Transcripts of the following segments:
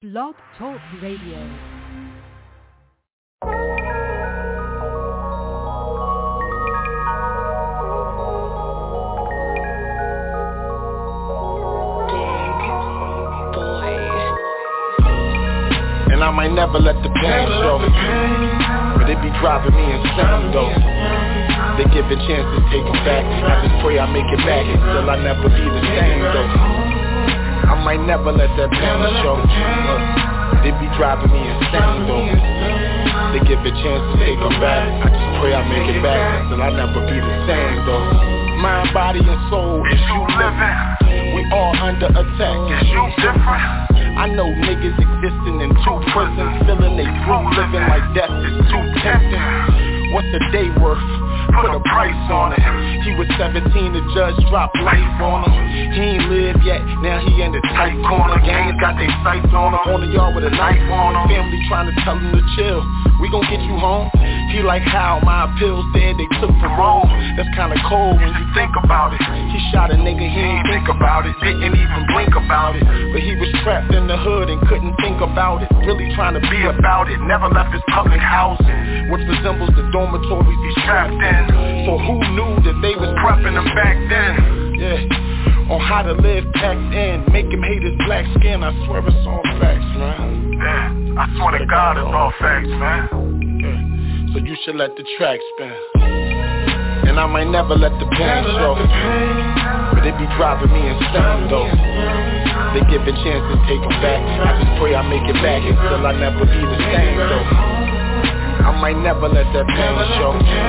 Blog Talk Radio. And I might never let the pain show, but it be driving me insane though. They give a chance to take them back. I just pray I make it back, and still I never be the same though. I might never let that pain show, but it be driving me insane though. They give a chance to take them back. I just pray I make it back, and still I never be the same though. Mind, body, and soul, is you living? We all under attack, is you different? I know niggas existing in two prisons, feeling they through, living like death is too tempting. What's a day worth? Put a price on it. He was 17, the judge dropped life on him. He ain't lived yet, now he in the tight corner. Gangs got their sights on him, on the yard with a knife on him. Family trying to tell him to chill, we gon' get you home. He like how my appeals said they took from Rome. That's kinda cold when you think about it. He shot a nigga, he ain't think about it, didn't even blink about it. But he was trapped in the hood and couldn't think about it. Really trying to be about it, never left his public housing, which resembles the dormitories he's trapped in. So who knew that they was prepping him back then? Yeah, on how to live packed in, make him hate his black skin. I swear it's all facts, man. Yeah, I swear to God it's all facts, man. Yeah. So you should let the track spin. And I might never let the pain show, but it be driving me insane though. They give a chance to take them back. I just pray I make it back, and still I never be the same though. I might never let that pain show,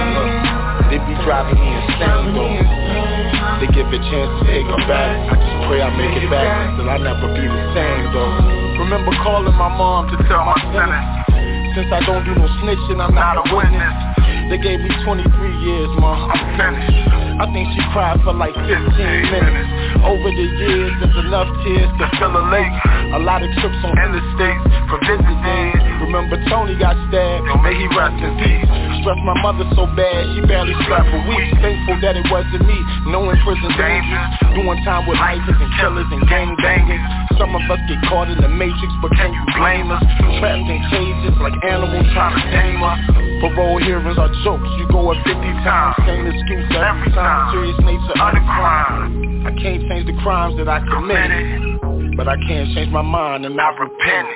but it be driving me insane though. They give a chance to take them back. I just pray I make it back, and still I never be the same though. Remember calling my mom to tell my sentence. Since I don't do no snitching, I'm not a witness. They gave me 23 years, ma, I'm finished. I think she cried for like 15 minutes. Over the years, there's enough tears to fill a lake. A lot of trips on interstates for visiting. Remember Tony got stabbed, may he rest in peace. Stressed my mother so bad, she barely slept for weeks. Thankful that it wasn't me, knowing prison dangerous. Doing time with lifers and killers and gang bangers. Some of us get caught in the matrix, but can you blame us? Trapped in cages like animals trying to tame us. Parole hearings are jokes, you go up 50 times. Same excuse every time, serious nature of the crime. I can't change the crimes that I committed, but I can change my mind and I repent.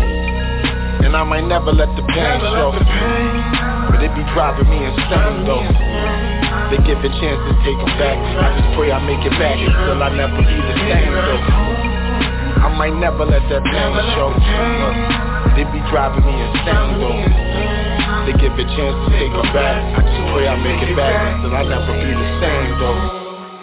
And I might never let the pain show, but it be driving me insane though. They give a chance to take them back. I just pray I make it back, and still I never be the same though. I might never let that pain show, but it be driving me insane though. They give a chance to take them back. I just pray I make it back, and still I never be the same though.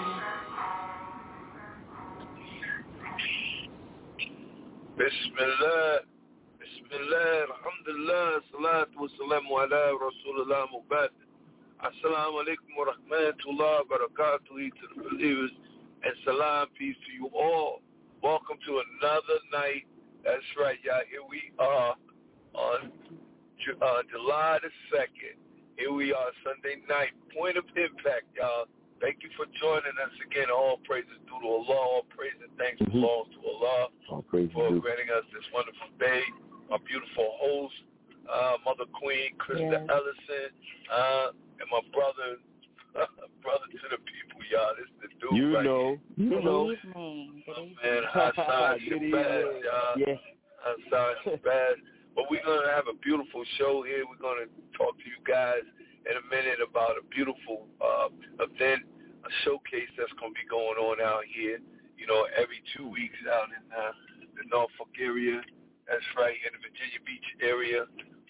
Bismillah, Bismillah, Alhamdulillah, Salatu wa salamu ala Rasulullah Mubad. Assalamu alaikum wa rahmatullahi wa barakatuh to the believers, and salam, peace to you all. Welcome to another night. That's right, y'all. Here we are on July the 2nd. Here we are, Sunday night. Point of impact, y'all. Thank you for joining us again. All praises due to Allah. All praise and thanks belongs to Allah for granting us this wonderful day. My beautiful host, Mother Queen, Krista Ellison, and my brother to the people, y'all. This is the dude you right know. Good evening. Man, Hassan Shabazz, y'all. Yes. Hassan Shabazz. But we're going to have a beautiful show here. We're going to talk to you guys in a minute about a beautiful event, a showcase that's going to be going on out here, you know, every 2 weeks out in the Norfolk area. That's right, in the Virginia Beach area,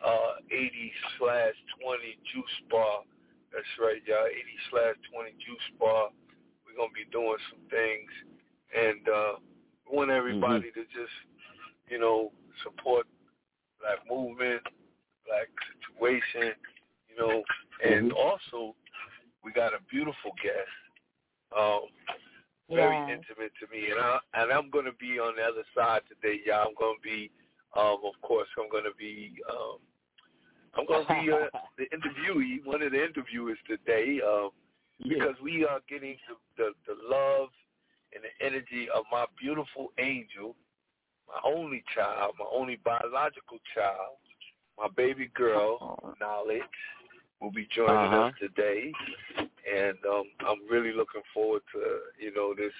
80/20 Juice Bar. That's right, y'all, 80/20 Juice Bar. We're going to be doing some things, and we want everybody to just, you know, support Black movement, Black situation, you know, and also we got a beautiful guest, very intimate to me, and I'm going to be on the other side today, y'all. I'm going to be, of course, I'm going to be the interviewee, one of the interviewers today, because we are getting the love and the energy of my beautiful angel, my only child, my only biological child, my baby girl, Knowledge, will be joining us today, and I'm really looking forward to this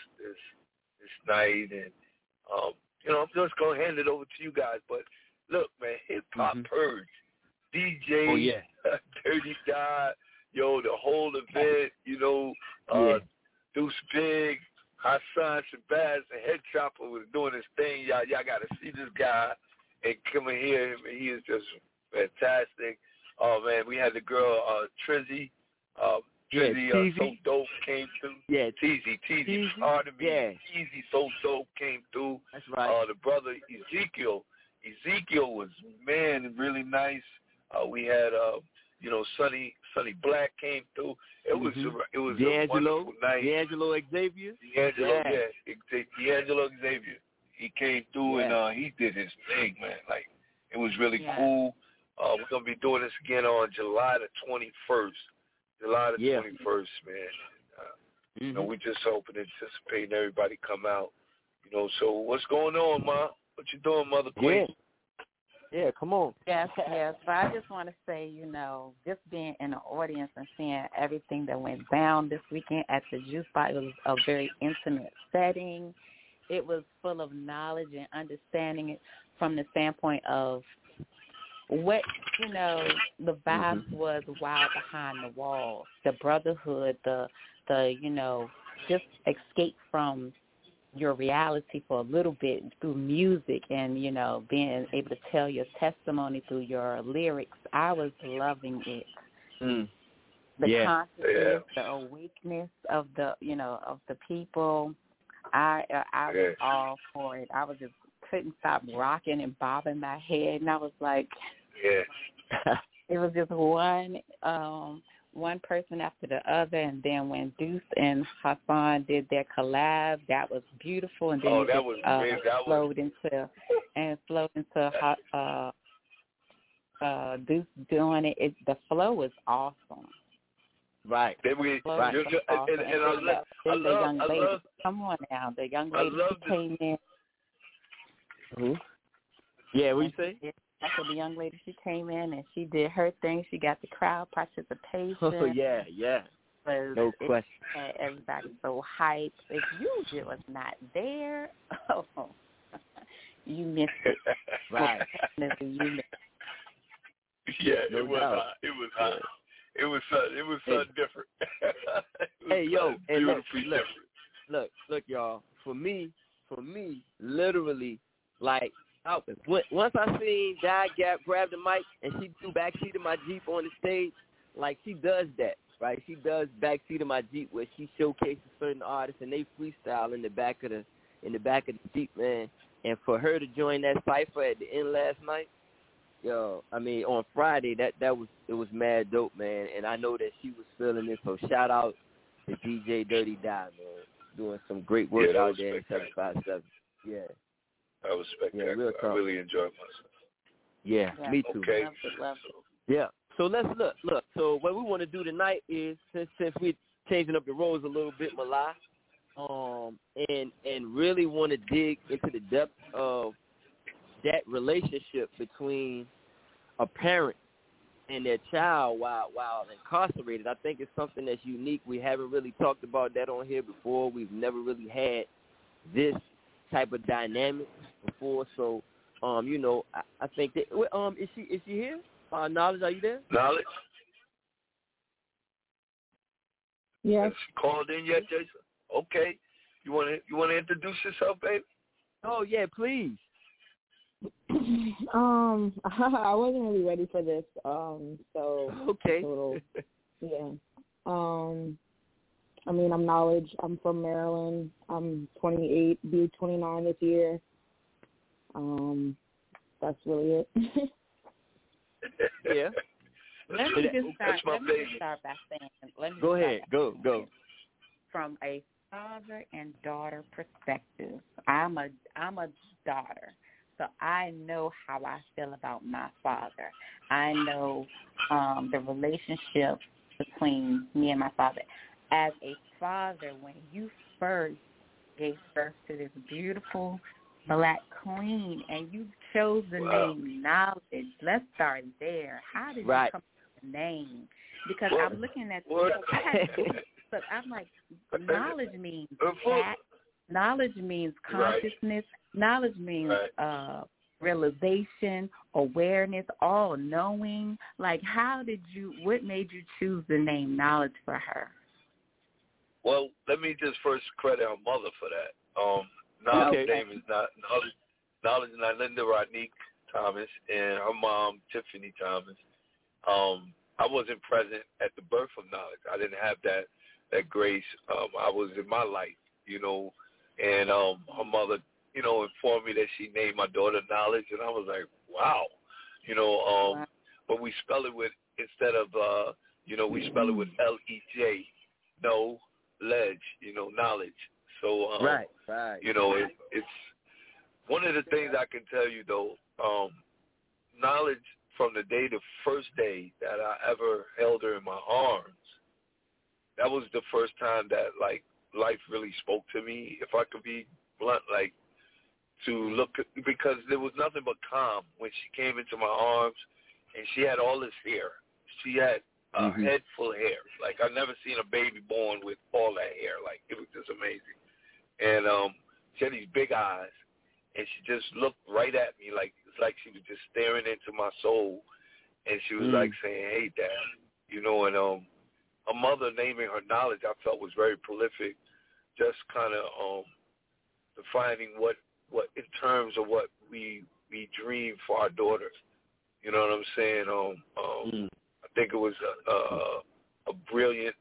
night, and I'm just gonna hand it over to you guys. But look, man, Hip Hop Purge, DJ, Dirty Dot, the whole event, Deuce Big, Hassan Shabazz, and Head Chopper was doing his thing. Y'all got to see this guy and come and hear him. He is just fantastic. Oh, man, we had the girl, Trizzy. Trizzy, So Dope came through. Yeah, Teezy. Pardon me. Yeah. Teezy, So Dope came through. That's right. The brother, Ezekiel. Ezekiel was, man, really nice. We had, Sonny Black came through. It was a wonderful night. D'Angelo Xavier. D'Angelo Xavier. He came through and he did his thing, man. Like, it was really cool. We're gonna be doing this again on July the 21st. July the 21st, man. We just hoping, anticipating everybody come out. So what's going on, Ma? What you doing, Mother Queen? Yeah, come on. Yes. But I just want to say, just being in the audience and seeing everything that went down this weekend at the Juice Bar, it was a very intimate setting. It was full of knowledge and understanding it from the standpoint of what, the vibes was wild behind the walls, the brotherhood, the just escape from your reality for a little bit through music and, being able to tell your testimony through your lyrics. I was loving it. The consciousness, the awakeness of the, of the people. I was all for it. I was just couldn't stop rocking and bobbing my head, and I was like, it was just one person after the other, and then when Deuce and Hassan did their collab, that was beautiful, and then flowed into Deuce doing it. The flow was awesome. Right. I love. Come on now, the young lady came in. Yeah, what you say? After the young lady, she came in and she did her thing. She got the crowd participation. Oh, yeah. No question. Had everybody so hyped. If you was not there, you missed it. Right. You missed it. Yeah, it was hot. It was something different. Hey, yo, and look, y'all. For me, literally, like, once I seen Di grab the mic and she do backseat of my Jeep on the stage, like she does that, right? She does backseat of my Jeep where she showcases certain artists and they freestyle in the back of the Jeep, man. And for her to join that cypher at the end last night, on Friday, it was mad dope, man. And I know that she was feeling it. So shout out to DJ Dirty Di, man, doing some great work out there in 757. Yeah. That was spectacular. I really enjoyed myself. Yeah, me too. Okay. Love it. Yeah. So let's look. So what we want to do tonight is, since we're changing up the roles a little bit, Malai, and really want to dig into the depth of that relationship between a parent and their child while incarcerated. I think it's something that's unique. We haven't really talked about that on here before. We've never really had this type of dynamic before. So, I think that is she here? Knowledge, are you there? Knowledge. Yes. She called in yet, Jason? Okay. You want to introduce yourself, baby? Oh yeah, please. I wasn't really ready for this. So okay. Yeah. I'm Knowledge. I'm from Maryland. I'm 28, be 29 this year. That's really it. Yeah. Let me just start by saying. Go ahead. Go. From a father and daughter perspective, I'm a daughter, so I know how I feel about my father. I know the relationship between me and my father. As a father, when you first gave birth to this beautiful Black Queen, and you chose the name Knowledge. Let's start there. How did you come up with the name? Because I'm looking at look, I'm like, knowledge means cat, knowledge means consciousness, knowledge means realization, awareness, all knowing. Like, what made you choose the name Knowledge for her? Well, let me just first credit her mother for that. Knowledge name is not Knowledge, not Linda Rodnique Thomas, and her mom, Tiffany Thomas. I wasn't present at the birth of Knowledge. I didn't have that grace. I was in my life, and her mother, informed me that she named my daughter Knowledge, and I was like, wow, but we spell it with, instead of, we spell it with L-E-J, Knowledge, knowledge. So, it's one of the things I can tell you, though, Knowledge, from the first day that I ever held her in my arms, that was the first time that, like, life really spoke to me, if I could be blunt, like, to look, because there was nothing but calm when she came into my arms, and she had all this hair. She had a head full of hair. Like, I've never seen a baby born with all that hair. Like, it was just amazing. And she had these big eyes, and she just looked right at me, like, it's like she was just staring into my soul, and she was like saying, hey, Dad, and her mother naming her Knowledge, I felt was very prolific, just kind of defining what in terms of what we dream for our daughters. You know what I'm saying? I think it was a brilliant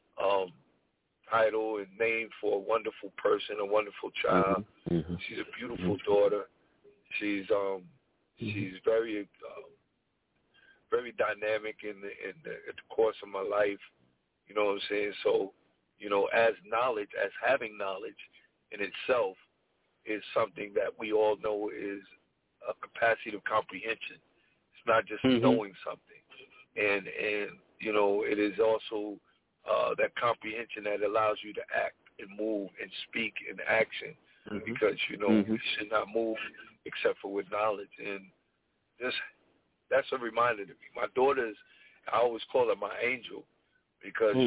title and name for a wonderful person, a wonderful child. She's a beautiful daughter. She's very very dynamic in the course of my life. You know what I'm saying? So, as knowledge, as having knowledge in itself is something that we all know is a capacity of comprehension. It's not just knowing something. And it is also that comprehension that allows you to act and move and speak in action, because, we should not move except for with knowledge. And that's a reminder to me. My daughter's, I always call her my angel, because,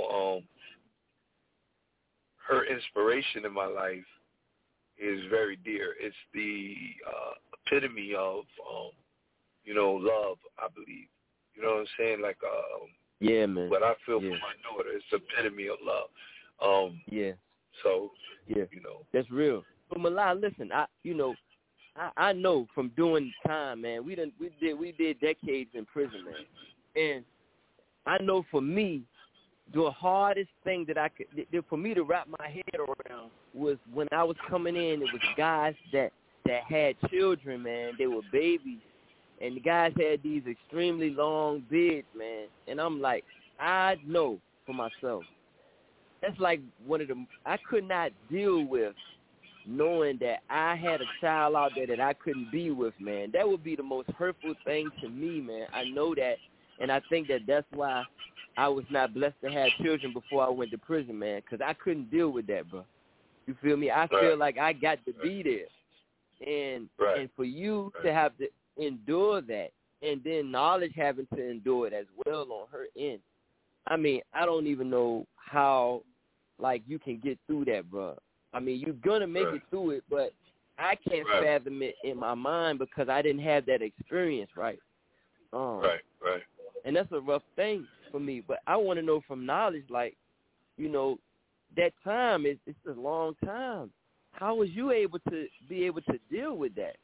her inspiration in my life is very dear. It's the epitome of, love, I believe. You know what I'm saying? Like, man. What I feel for my daughter is the epitome of love. So, that's real. But Malai, listen, I know from doing time, man. We did decades in prison, man, and I know for me, the hardest thing for me to wrap my head around was when I was coming in. It was guys that had children, man. They were babies, and the guys had these extremely long beards, man. And I'm like, I know for myself, that's like one of the, I could not deal with knowing that I had a child out there that I couldn't be with, man. That would be the most hurtful thing to me, man. I know that, and I think that's why I was not blessed to have children before I went to prison, man, because I couldn't deal with that, bro. You feel me? I feel like I got to be there. And for you to have to endure that, and then Knowledge having to endure it as well on her end, I mean, I don't even know how, like, you can get through that, bro. I mean, you're going to make it through it, but I can't fathom it in my mind because I didn't have that experience, right? And that's a rough thing for me. But I want to know from Knowledge, like, that time, it's a long time. How was you able to deal with that,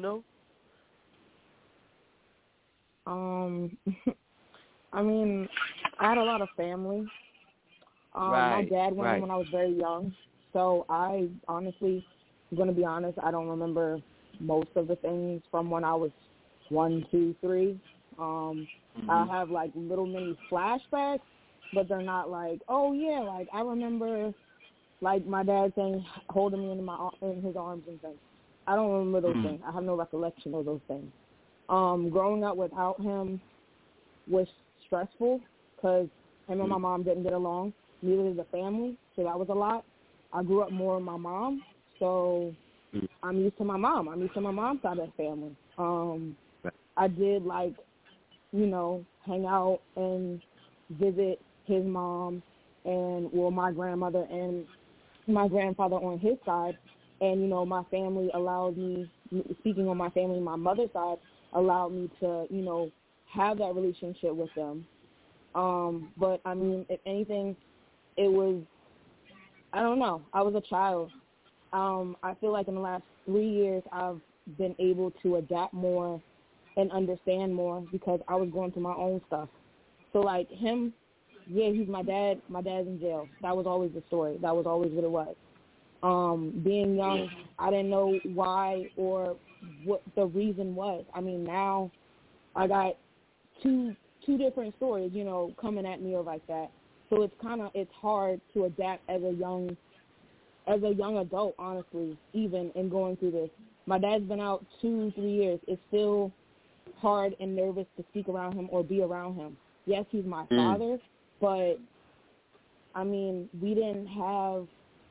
I mean, I had a lot of family. My dad went in when I was very young. So I honestly, I'm going to be honest, I don't remember most of the things from when I was 1, 2, 3. I have, like, little mini flashbacks, but they're not like, oh, yeah, like, I remember, like, my dad saying, holding me in his arms and things. I don't remember those things. I have no recollection of those things. Growing up without him was stressful because him and my mom didn't get along. Neither did the family, so that was a lot. I grew up more with my mom, so I'm used to my mom. I'm used to my mom's side of the family. I did, like, you know, hang out and visit his mom and, well, my grandmother and my grandfather on his side. And, you know, my family allowed me, speaking on my family, my mother's side, allowed me to, you know, have that relationship with them. But, I mean, if anything, it was, I don't know, I was a child. I feel like in the last 3 years I've been able to adapt more and understand more because I was going through my own stuff. So, like, him, yeah, he's my dad. My dad's in jail. That was always the story. That was always what it was. Being young, I didn't know why or what the reason was. I mean, now I got two different stories, you know, coming at me or like that. So it's hard to adapt as a young adult, honestly, even in going through this. My dad's been out 2-3 years. It's still hard and nervous to speak around him or be around him. Yes, he's my father, but I mean, we didn't have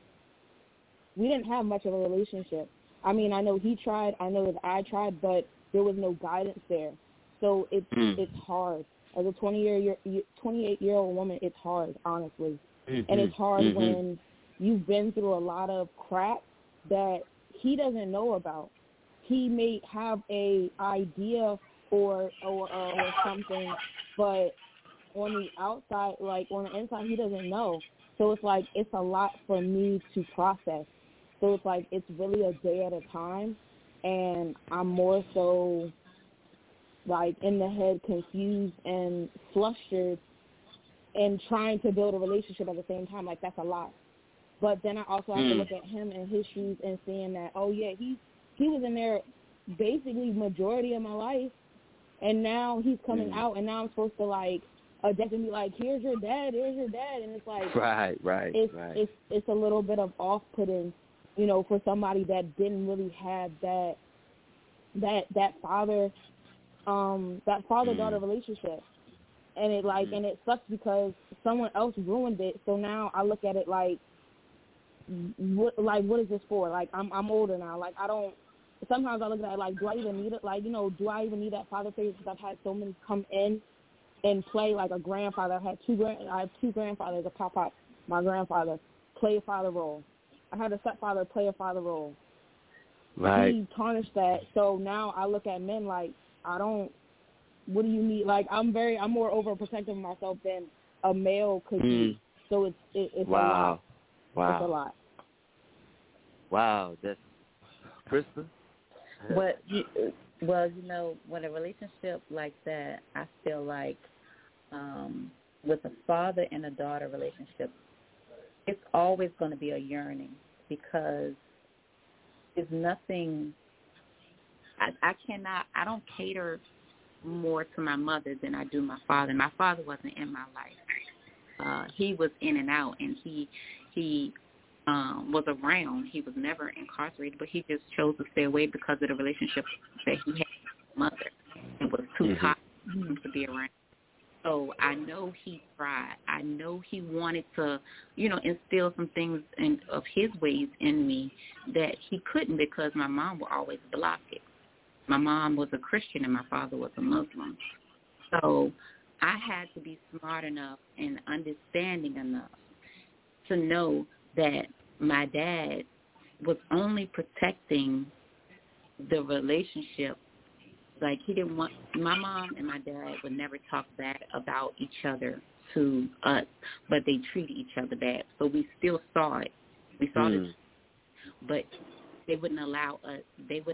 much of a relationship. I mean, I know he tried, I know that I tried, but there was no guidance there. So it's hard. As a 28-year-old woman, it's hard, honestly. And it's hard when you've been through a lot of crap that he doesn't know about. He may have a idea or something, but on the outside, like on the inside, he doesn't know. So it's like it's a lot for me to process. So it's like it's really a day at a time, and I'm more so like in the head, confused and flustered, and trying to build a relationship at the same time. Like that's a lot. But then I also have to look at him and his shoes and seeing that, oh yeah, he was in there basically majority of my life, and now he's coming out, and now I'm supposed to like adapt and be like, here's your dad, and it's like it's a little bit of off-putting, you know, for somebody that didn't really have that father-daughter relationship. And it and it sucks because someone else ruined it. So now I look at it like what is this for? Like I'm older now. Like sometimes I look at it like, do I even need it? Like, you know, do I even need that father figure? Because I've had so many come in and play like a grandfather. I have two grandfathers, a pop, my grandfather, play a father role. I had a stepfather play a father role. Right. He tarnished that. So now I look at men like, what do you need? Like, I'm more overprotective of myself than a male could be. So it's a lot. Wow. It's a lot. Wow. That's Krista? Well, you know, when a relationship like that, I feel like with a father and a daughter relationship, it's always going to be a yearning because there's nothing. I don't cater more to my mother than I do my father. My father wasn't in my life. He was in and out, and he was around. He was never incarcerated, but he just chose to stay away because of the relationship that he had with his mother. It was too toxic to be around. So I know he tried. I know he wanted to, you know, instill some things of his ways in me that he couldn't because my mom would always block it. My mom was a Christian and my father was a Muslim. So I had to be smart enough and understanding enough to know that my dad was only protecting the relationship. Like, he didn't want, my mom and my dad would never talk bad about each other to us, but they treated each other bad. So we still saw it. We saw it, but they wouldn't allow us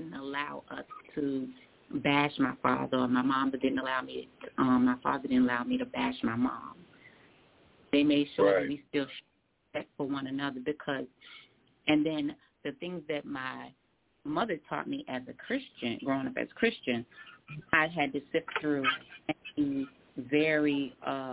to bash my father, or my mom didn't allow me, my father didn't allow me to bash my mom. They made sure that we still respect for one another because, and then the things that my mother taught me as a Christian, growing up as a Christian, I had to sift through and be very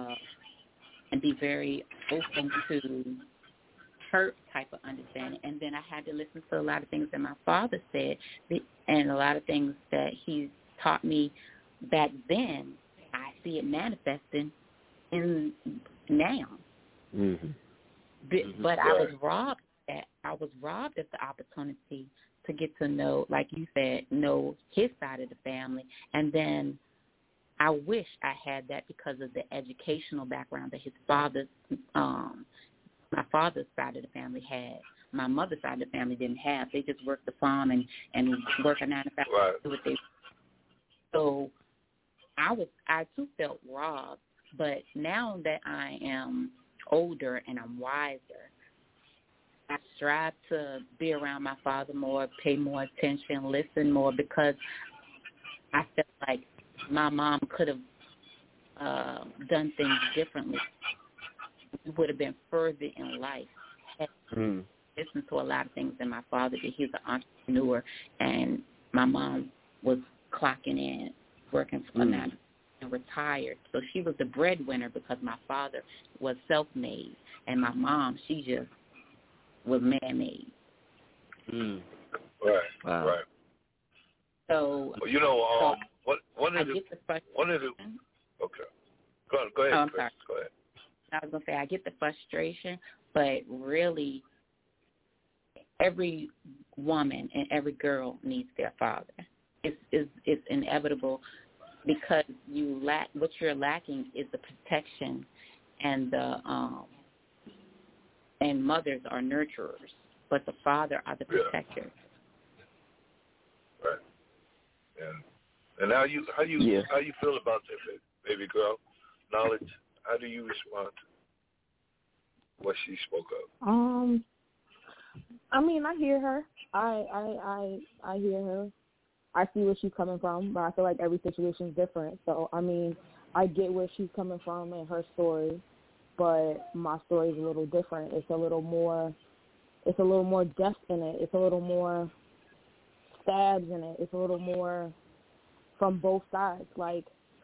open to her type of understanding. And then I had to listen to a lot of things that my father said and a lot of things that he taught me back then. I see it manifesting in now. But I was robbed of the opportunity to get to know, like you said, know his side of the family. And then I wish I had that because of the educational background that his father's, my father's side of the family had. My mother's side of the family didn't have. They just worked the farm and work a 9 to 5. Right. So I too felt robbed. But now that I am older and I'm wiser, I strive to be around my father more, pay more attention, listen more, because I felt like my mom could have done things differently. We would have been further in life. Listened to a lot of things that my father did. He was an entrepreneur, and my mom was clocking in, working for a 9 to 5 and retired. So she was the breadwinner because my father was self-made, and my mom, she just was man-made. Right. Wow. Right. So, one of the okay. Go ahead. Oh, I'm sorry. Go ahead. I was gonna say I get the frustration, but really, every woman and every girl needs their father. It's inevitable, because what you're lacking is the protection, and and mothers are nurturers, but the father are the protectors. Right. And how you feel about that, baby girl? Knowledge. How do you respond to what she spoke of? I mean, I hear her. I hear her. I see where she's coming from, but I feel like every situation is different. So, I mean, I get where she's coming from in her story, but my story is a little different. It's a little more depth in it. It's a little more stabs in it. It's a little more from both sides. Like,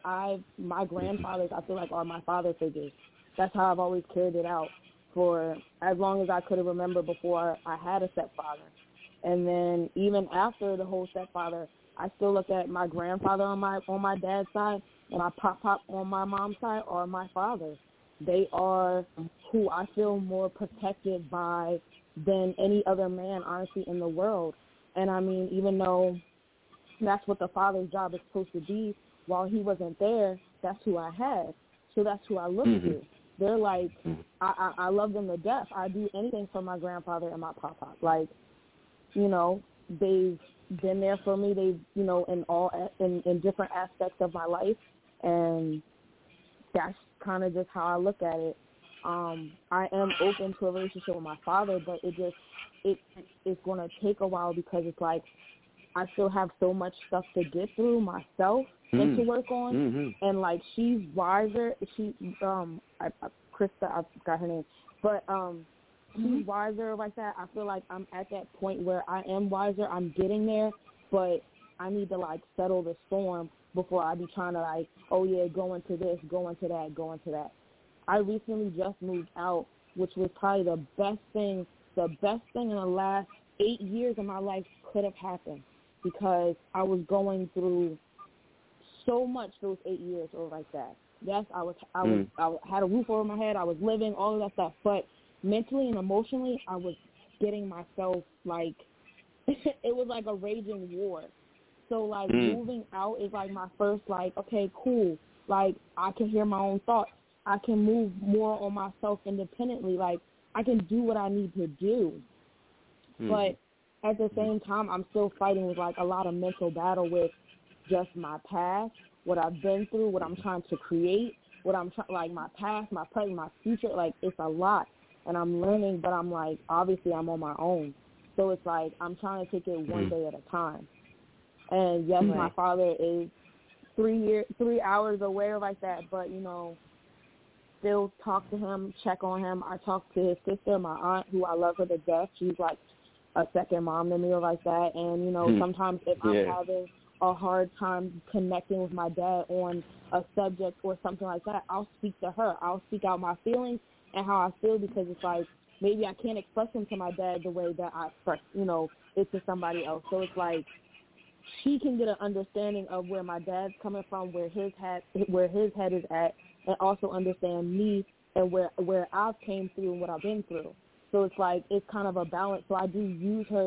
my grandfathers, I feel like, are my father figures. That's how I've always carried it out for as long as I could have remembered before I had a stepfather. And then even after the whole stepfather, I still look at my grandfather on my dad's side and my pop on my mom's side are my father. They are who I feel more protected by than any other man, honestly, in the world. And I mean, even though that's what the father's job is supposed to be, while he wasn't there, that's who I had. So that's who I look to. They're like, I love them to death. I do anything for my grandfather and my papa. Like, you know, they've been there for me. They've, you know, in different aspects of my life, and that's kind of just how I look at it. I am open to a relationship with my father, but it's going to take a while, because it's like I still have so much stuff to get through myself and to work on. And like, she's wiser. Krista, I forgot her name, but she's wiser like that. I feel like I'm at that point where I am wiser. I'm getting there, but I need to like settle the storm before I be trying to like, oh yeah, go into this, go into that, go into that. I recently just moved out, which was probably the best thing in the last 8 years of my life could have happened, because I was going through so much those 8 years or like that. Yes, I had a roof over my head. I was living, all of that stuff, but mentally and emotionally, I was getting myself like it was like a raging war. So like moving out is like my first like, okay, cool. Like I can hear my own thoughts. I can move more on myself independently. Like I can do what I need to do. But at the same time, I'm still fighting with like a lot of mental battle with just my past, what I've been through, what I'm trying to create, like my past, my present, my future. Like it's a lot, and I'm learning, but I'm like, obviously I'm on my own. So it's like I'm trying to take it one day at a time. And yes, my father is 3 hours away or like that, but you know, still talk to him, check on him. I talk to his sister, my aunt, who I love her to death. She's like a second mom to me or like that. And, you know, sometimes if I'm having a hard time connecting with my dad on a subject or something like that, I'll speak to her. I'll speak out my feelings and how I feel, because it's like maybe I can't express them to my dad the way that I express, you know, it to somebody else. So it's like she can get an understanding of where my dad's coming from, where his head is at, and also understand me and where I've came through and what I've been through. So it's like it's kind of a balance. So I do use her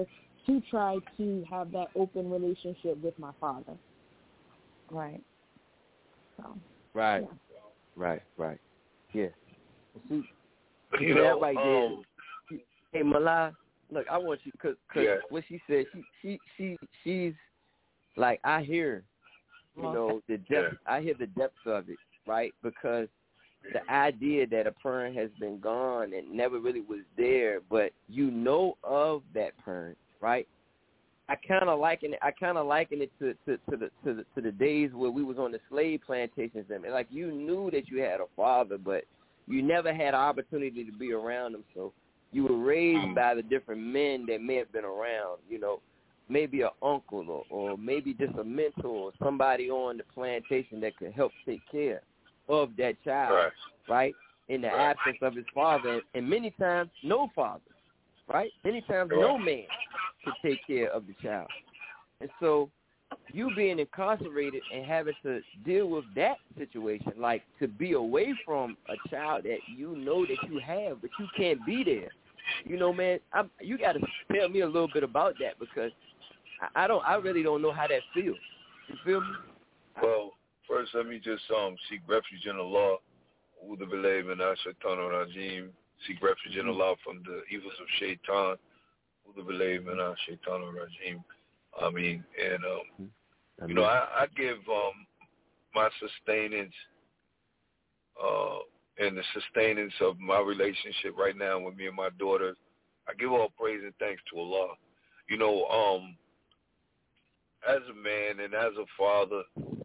to try to have that open relationship with my father. Right. So. Right. Yeah. Right. Yeah. See, that right there. Hey, Malai, look, I want you, cause what she said, she's like, I hear, the depth. I hear the depth of it, right? Because the idea that a parent has been gone and never really was there, but you know of that parent, right? I kind of liken it to the days where we was on the slave plantations, and like you knew that you had a father, but you never had an opportunity to be around him. So you were raised by the different men that may have been around. Maybe an uncle or maybe just a mentor or somebody on the plantation that could help take care of that child, right? In the absence of his father, and many times no father, right? Many times no man could take care of the child. And so you being incarcerated and having to deal with that situation, like to be away from a child that you know that you have, but you can't be there. Man, you got to tell me a little bit about that, because I really don't know how that feels. You feel me? Well, first let me just seek refuge in Allah. Udu billahi minash shaitanir rajim. Seek refuge in Allah from the evils of shaitan. Udu billahi minash shaitanir rajim. I mean, and I give my sustenance and the sustenance of my relationship right now with me and my daughter. I give all praise and thanks to Allah. As a man and as a father,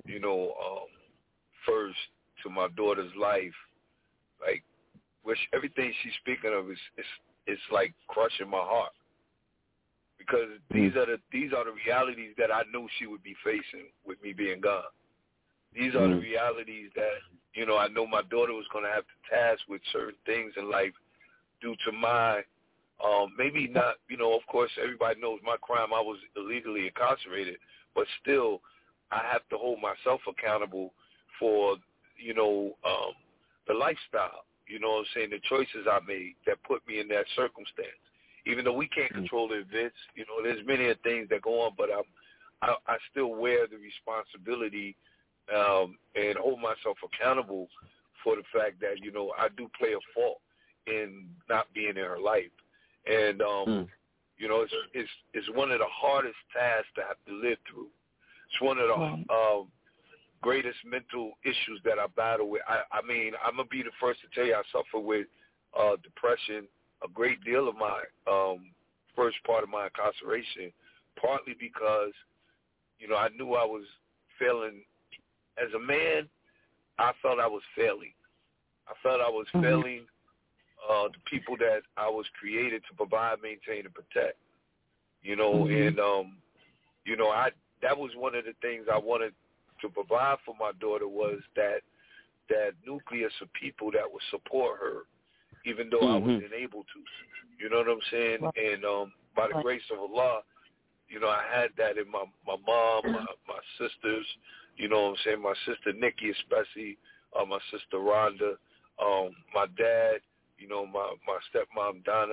first to my daughter's life, like, everything she's speaking of is like crushing my heart, because these are the realities that I knew she would be facing with me being gone. These are the realities that I know my daughter was going to have to task with certain things in life due to my maybe not, of course, everybody knows my crime. I was illegally incarcerated, but still I have to hold myself accountable for, the lifestyle, what I'm saying, the choices I made that put me in that circumstance. Even though we can't control the events, there's many things that go on, but I still wear the responsibility and hold myself accountable for the fact that, I do play a fault in not being in her life. And, it's one of the hardest tasks to have to live through. It's one of the greatest mental issues that I battle with. I mean, I'm going to be the first to tell you I suffer with depression a great deal of my first part of my incarceration, partly because, I knew I was failing. As a man, I felt I was failing. I felt I was failing the people that I was created to provide, maintain, and protect. And, that was one of the things I wanted to provide for my daughter, was that nucleus of people that would support her, even though I wasn't able to. You know what I'm saying? And by the grace of Allah, I had that in my mom, my sisters, what I'm saying, my sister Nikki especially, my sister Rhonda, my dad, my stepmom Donna,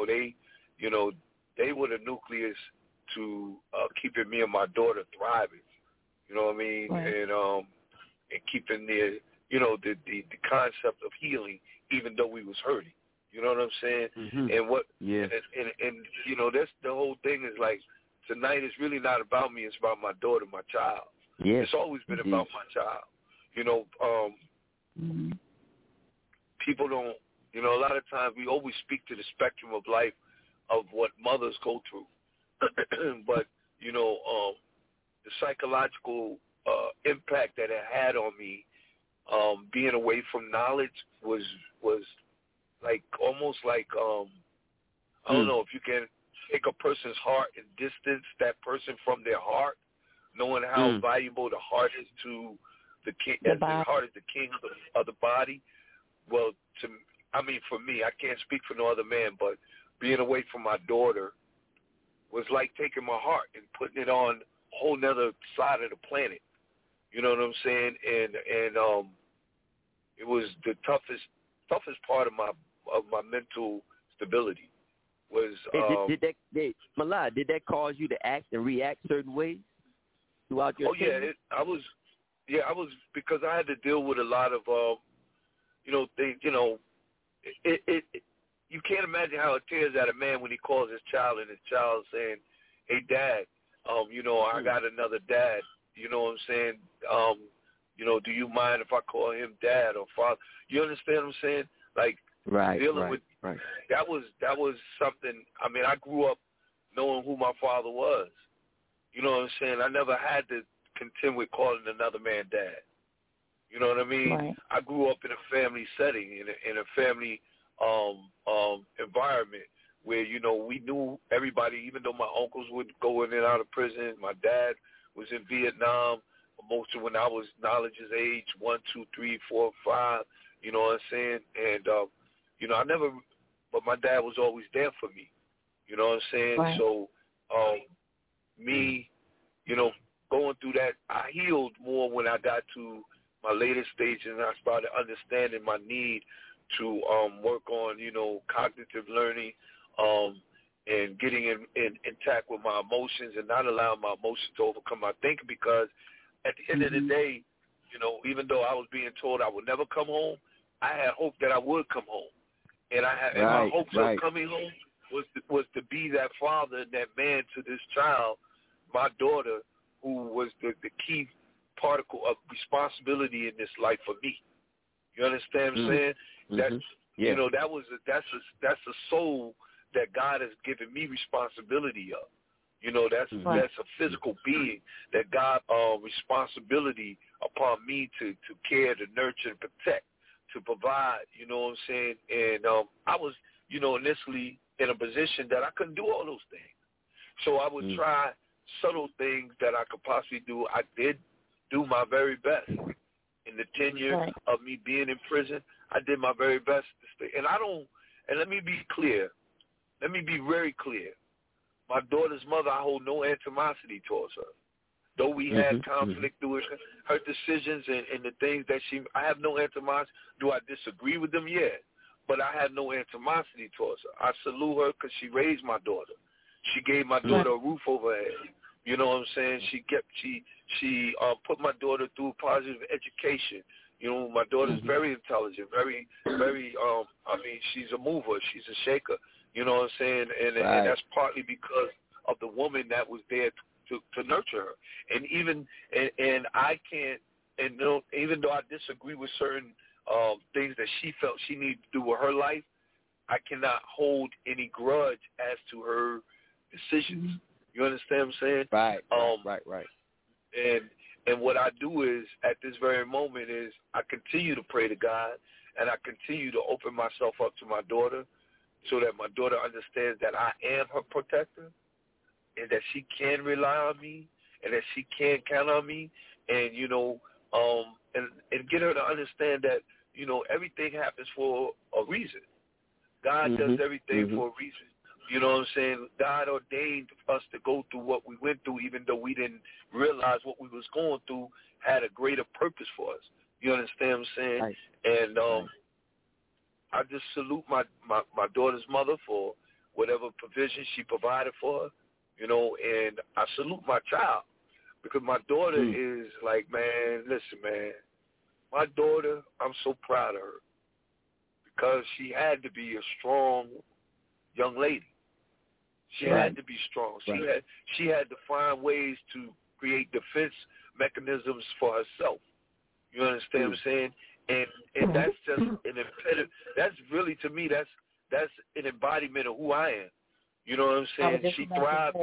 they were the nucleus to keeping me and my daughter thriving. You know what I mean? Right. And keeping the concept of healing, even though we was hurting. You know what I'm saying? And what? Yeah. And that's the whole thing is like, tonight is really not about me. It's about my daughter, my child. Yeah. It's always been about my child. People don't. A lot of times we always speak to the spectrum of life of what mothers go through, but the psychological impact that it had on me, being away from knowledge was like almost like I don't know if you can take a person's heart and distance that person from their heart, knowing how valuable the heart is to the king, as the heart is the king of the body. Well, for me, I can't speak for no other man, but being away from my daughter was like taking my heart and putting it on a whole nother side of the planet. You know what I'm saying? And it was the toughest part of my mental stability. was Malad, did that cause you to act and react certain ways throughout your tenure? I was because I had to deal with a lot of things, you can't imagine how it tears at a man when he calls his child and his child saying, "Hey, Dad, I got another dad." You know what I'm saying? Do you mind if I call him Dad or Father? You understand what I'm saying? Like dealing with that was something. I mean, I grew up knowing who my father was. You know what I'm saying? I never had to contend with calling another man Dad. You know what I mean? Right. I grew up in a family setting, in a family environment where, we knew everybody, even though my uncles would go in and out of prison. My dad was in Vietnam most of when I was knowledge's age, 1, 2, 3, 4, 5, you know what I'm saying? And, but my dad was always there for me. You know what I'm saying? Right. So, me, going through that, I healed more when I got to my later stage and I started understanding my need to work on, cognitive learning and getting intact with my emotions and not allowing my emotions to overcome my thinking, because at the end of the day, even though I was being told I would never come home, I had hope that I would come home. And my hopes of coming home was to be that father and that man to this child, my daughter, who was the key particle of responsibility in this life for me. You understand what I'm saying? That's a soul that God has given me responsibility of. That's a physical being that God responsibility upon me to care, to nurture, and protect, to provide. You know what I'm saying? And I was, initially in a position that I couldn't do all those things. So I would try subtle things that I could possibly do. I did do my very best. In the tenure of me being in prison, I did my very best to stay. And let me be clear. Let me be very clear. My daughter's mother, I hold no animosity towards her. Though we had conflict through her decisions and the things that I have no animosity. Do I disagree with them? Yeah. But I have no animosity towards her. I salute her because she raised my daughter. She gave my daughter a roof over her head. You know what I'm saying? She put my daughter through positive education. My daughter's very intelligent, very, very, she's a mover. She's a shaker. You know what I'm saying? And that's partly because of the woman that was there to nurture her. And even I can't, even though I disagree with certain things that she felt she needed to do with her life, I cannot hold any grudge as to her decisions. You understand what I'm saying? Right. And what I do is, at this very moment, is I continue to pray to God, and I continue to open myself up to my daughter so that my daughter understands that I am her protector and that she can rely on me and that she can count on me, and, and get her to understand that, everything happens for a reason. God does everything for a reason. You know what I'm saying? God ordained us to go through what we went through, even though we didn't realize what we was going through had a greater purpose for us. You understand what I'm saying? Right. And I just salute my daughter's mother for whatever provision she provided for her, and I salute my child because my daughter is like, man, listen, man, my daughter, I'm so proud of her because she had to be a strong young lady. She had to be strong. She had to find ways to create defense mechanisms for herself. You understand what I'm saying? And that's just an impediment. That's really, to me, that's an embodiment of who I am. You know what I'm saying? She thrived.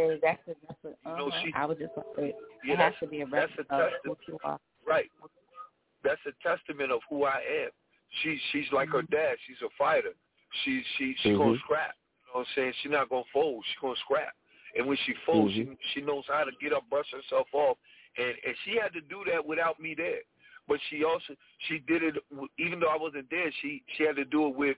I was just it has to be a reference of who you are. Right. That's a testament of who I am. She's like her dad. She's a fighter. She's gonna scrap. You know what I'm saying? She's not going to fold. She's going to scrap. And when she folds, she knows how to get up, brush herself off. And she had to do that without me there. But she did it, even though I wasn't there, she had to do it with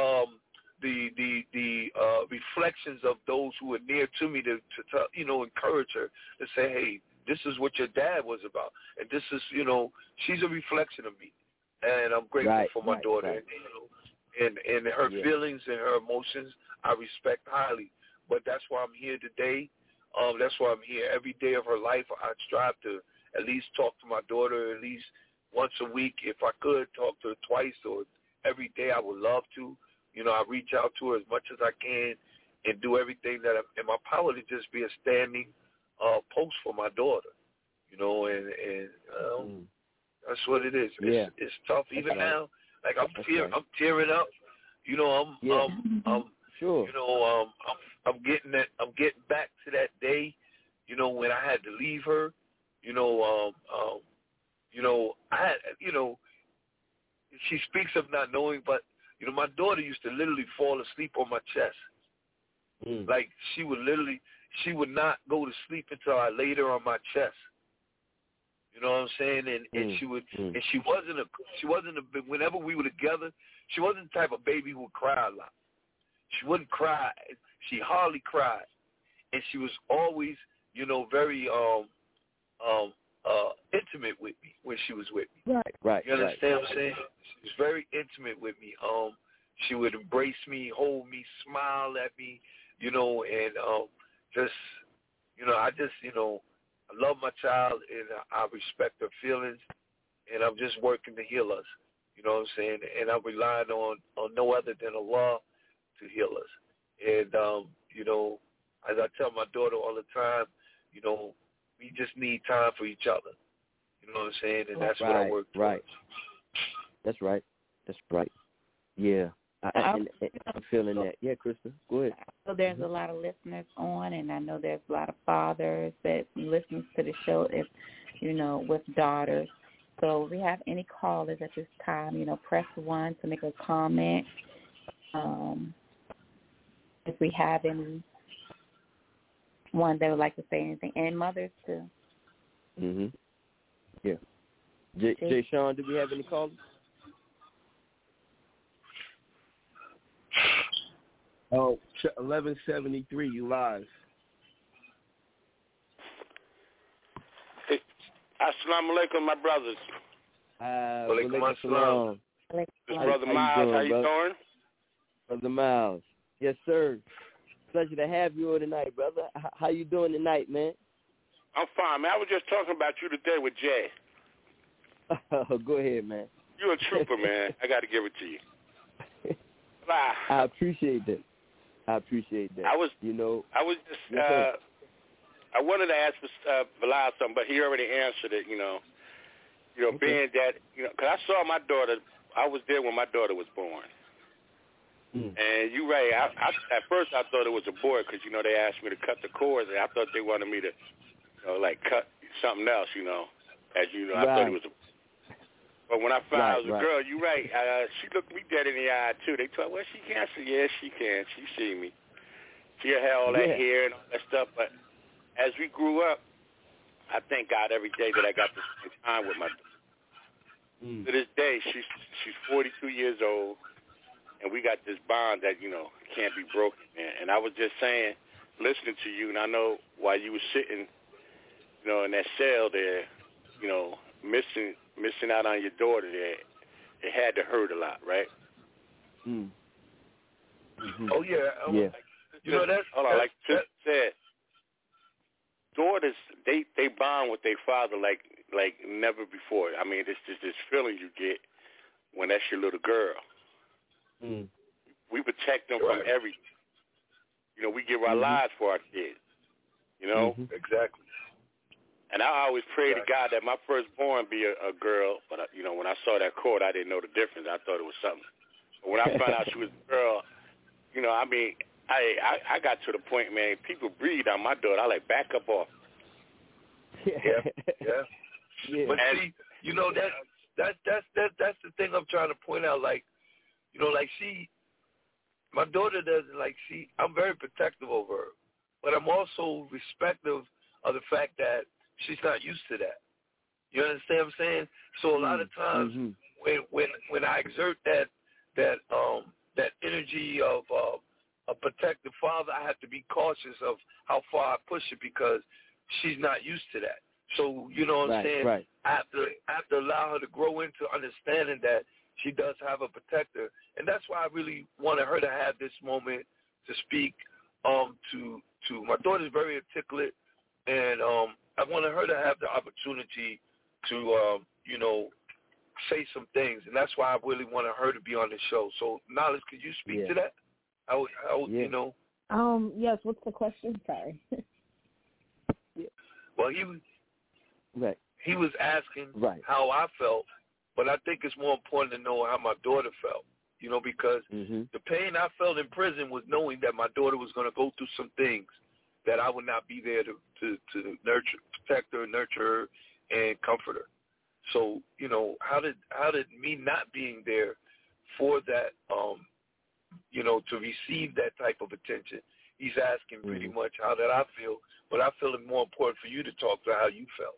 the reflections of those who were near to me to encourage her to say, hey, this is what your dad was about. And this is, she's a reflection of me. And I'm grateful for my daughter. And her feelings and her emotions, I respect highly. But that's why I'm here today. That's why I'm here every day of her life. I strive to at least talk to my daughter at least once a week. If I could, talk to her twice or every day, I would love to. You know, I reach out to her as much as I can and do everything that in my power to just be a standing post for my daughter. You know, and that's what it is. It's tough even now. Like I'm tearing up. You know, I'm sure. You know, I'm getting back to that day. You know, when I had to leave her. You know, I had. You know, she speaks of not knowing, but you know, my daughter used to literally fall asleep on my chest. Like she would not go to sleep until I laid her on my chest. You know what I'm saying? And she would, and she wasn't a, whenever we were together, she wasn't the type of baby who would cry a lot. She wouldn't cry. She hardly cried. And she was always, you know, very intimate with me when she was with me. Right. You understand what I'm saying? She was very intimate with me. She would embrace me, hold me, smile at me, you know, and just, you know, I love my child and I respect her feelings, and I'm just working to heal us. You know what I'm saying? And I'm relying on no other than Allah to heal us. And, you know, as I tell my daughter all the time, you know, we just need time for each other. You know what I'm saying? And that's what I work towards. Right. That's right. Yeah. I'm feeling that. Yeah, Krista, go ahead. So there's a lot of listeners on, and I know there's a lot of fathers that listen to the show, if, you know, with daughters. So if we have any callers at this time, you know, press 1 to make a comment. If we have any one that would like to say anything, and mothers too. Yeah. Jay Sean, do we have any callers? Oh, 1173, you live. Hey, assalamu alaikum, my brothers. Walaikum assalam. This Brother Miles, how you doing? Brother Miles. Yes, sir. Pleasure to have you on tonight, brother. How you doing tonight, man? I'm fine, man. I was just talking about you today with Jay. Go ahead, man. You're a trooper, man. I got to give it to you. I appreciate that. I was just, I wanted to ask Bilal something, but he already answered it, you know. You know, being that, you know, because I saw my daughter, I was there when my daughter was born. And you're right. At first I thought it was a boy because, you know, they asked me to cut the cords, and I thought they wanted me to, you know, like cut something else, you know. As you know, I thought it was a boy. But when I found out it was a girl, you're right. She looked me dead in the eye, too. They told, well, she can't see. Yeah, she can. She see me. She had all that hair and all that stuff. But as we grew up, I thank God every day that I got to spend time with my daughter. To this day, she's 42 years old, and we got this bond that, you know, can't be broken, man. And I was just saying, listening to you, and I know while you were sitting, you know, in that cell there, you know, missing out on your daughter there, it had to hurt a lot, right? Oh, yeah. You know, like Sis said, daughters, they bond with their father like never before. I mean, it's just this feeling you get when that's your little girl. We protect them from everything. You know, we give our lives for our kids, you know? Exactly. And I always pray to God that my firstborn be a girl, but, you know, when I saw that cord, I didn't know the difference. I thought it was something. But when I found out she was a girl, you know, I mean, I got to the point, man, people breathe on my daughter. I like back up off. Yeah. But see, you know, that's the thing I'm trying to point out. Like, you know, like my daughter doesn't, like, I'm very protective over her, but I'm also respectful of the fact that she's not used to that. You understand what I'm saying? So a lot of times when I exert that energy of a protective father, I have to be cautious of how far I push it because she's not used to that. So, you know what I'm saying? Right. I have to allow her to grow into understanding that she does have a protector. And that's why I really wanted her to have this moment to speak to my daughter's very articulate, and I wanted her to have the opportunity to say some things, and that's why I really wanted her to be on the show. So, Knowledge, could you speak to that? Yes. What's the question? Sorry. Well, he was asking how I felt, but I think it's more important to know how my daughter felt. Because the pain I felt in prison was knowing that my daughter was going to go through some things that I would not be there to nurture, protect her, nurture her, and comfort her. So, how did me not being there for that, to receive that type of attention? He's asking pretty much how did I feel, but I feel it more important for you to talk to how you felt.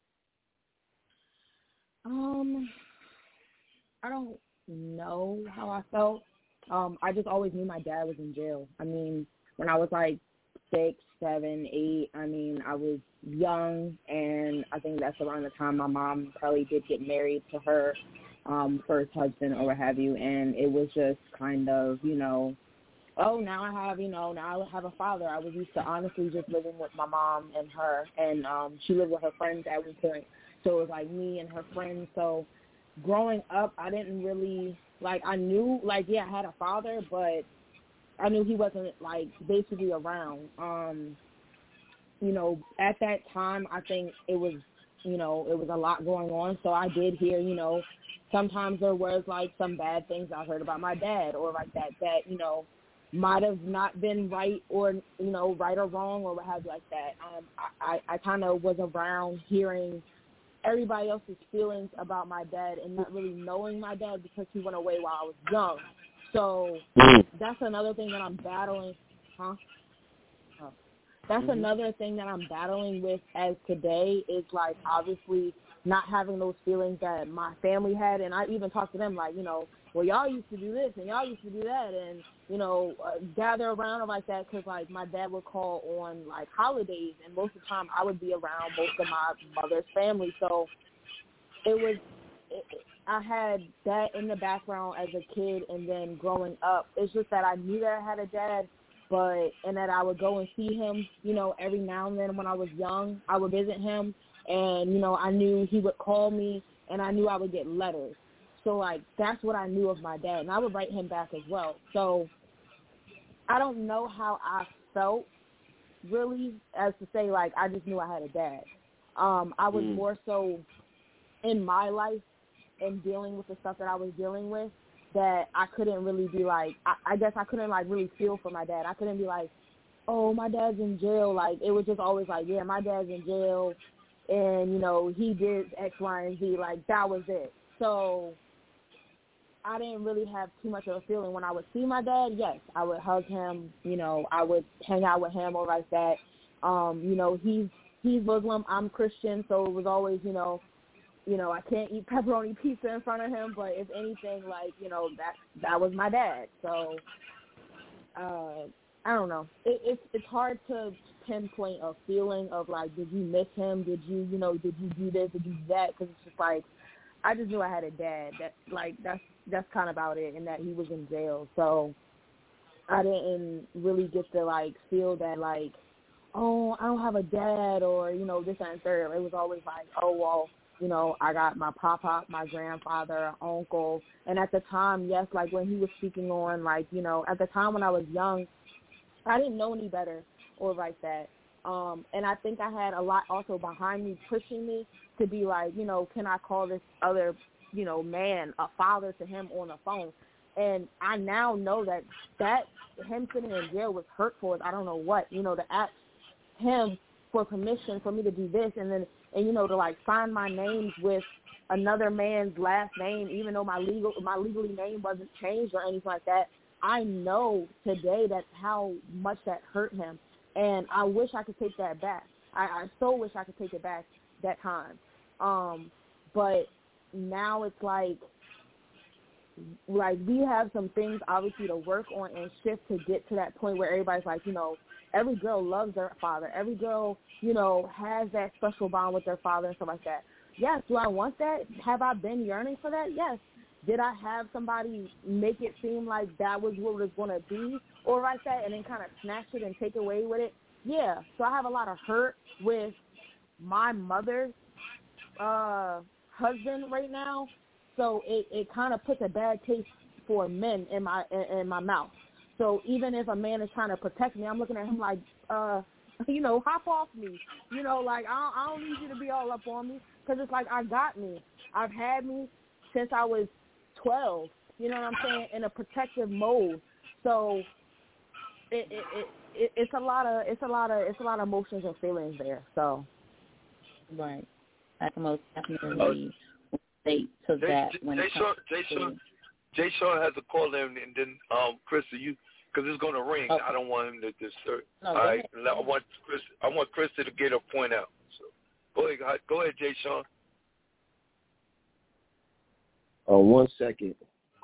I don't know how I felt. I just always knew my dad was in jail. I mean, when I was like 6, 7, 8, I was young, and I think that's around the time my mom probably did get married to her first husband or what have you, and it was just kind of, now I have a father. I was used to honestly just living with my mom and her, and she lived with her friends at one point, so it was like me and her friends. So growing up, I didn't really, I knew, I had a father, but I knew he wasn't, basically around. At that time, I think it was a lot going on, so I did hear, sometimes there was, some bad things I heard about my dad, or that might have not been right, or, right or wrong, or what have you like that. I kind of was around hearing everybody else's feelings about my dad and not really knowing my dad because he went away while I was young. So that's another thing that I'm battling. That's another thing that I'm battling with as today is, obviously not having those feelings that my family had. And I even talked to them well, y'all used to do this and y'all used to do that, and, gather around or like that, because, my dad would call on, holidays, and most of the time I would be around most of my mother's family. So I had that in the background as a kid, and then growing up, it's just that I knew that I had a dad, and that I would go and see him, every now and then when I was young. I would visit him, and, I knew he would call me, and I knew I would get letters. So, that's what I knew of my dad, and I would write him back as well. So I don't know how I felt, really, as to say, I just knew I had a dad. I was more so in my life and dealing with the stuff that I was dealing with that I couldn't really be I guess I couldn't, really feel for my dad. I couldn't be oh, my dad's in jail. It was just always yeah, my dad's in jail, and, he did X, Y, and Z. That was it. So I didn't really have too much of a feeling. When I would see my dad, yes, I would hug him, I would hang out with him or like that. He's Muslim, I'm Christian, so it was always, I can't eat pepperoni pizza in front of him, but if anything, that was my dad. So I don't know. It's hard to pinpoint a feeling of did you miss him? Did you did you do this? Did you do that? Because it's just I just knew I had a dad. That's kind of about it, and that he was in jail. So I didn't really get to feel that oh, I don't have a dad, or this and third. It was always oh, well, I got my papa, my grandfather, uncle, and at the time, yes, when he was speaking on at the time when I was young, I didn't know any better or like that. And I think I had a lot also behind me pushing me to be can I call this other, man, a father to him on the phone? And I now know that him sitting in jail was hurtful as I don't know what, to ask him for permission for me to do this and to sign my names with another man's last name, even though my legally name wasn't changed or anything like that. I know today that's how much that hurt him. And I wish I could take that back. I so wish I could take it back that time. But now it's we have some things obviously to work on and shift to get to that point where everybody's every girl loves their father. Every girl, has that special bond with their father and stuff like that. Yes, do I want that? Have I been yearning for that? Yes. Did I have somebody make it seem like that was what it was going to be? or like that and then kind of snatch it and take away with it. Yeah, so I have a lot of hurt with my mother's husband right now. So it kind of puts a bad taste for men in my mouth. So even if a man is trying to protect me, I'm looking at him like, hop off me. Like I don't need you to be all up on me, because it's like I got me. I've had me since I was 12. You know what I'm saying? In a protective mode. So it's a lot of emotions and feelings there. So right, I can most definitely relate to that. When Jay Sean has a call in, and then Chris, because it's going to ring. Okay. I don't want him to disturb. No, all right, I want Krista to get her point out. So go ahead, Jay Sean. 1 second.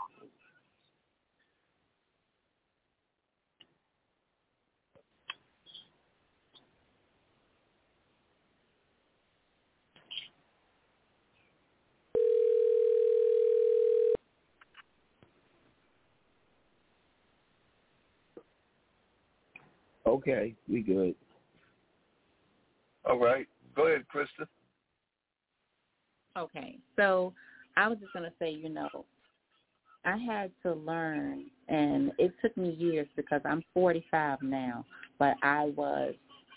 Okay, we good. All right. Go ahead, Krista. Okay. So I was just going to say, I had to learn, and it took me years because I'm 45 now, but I was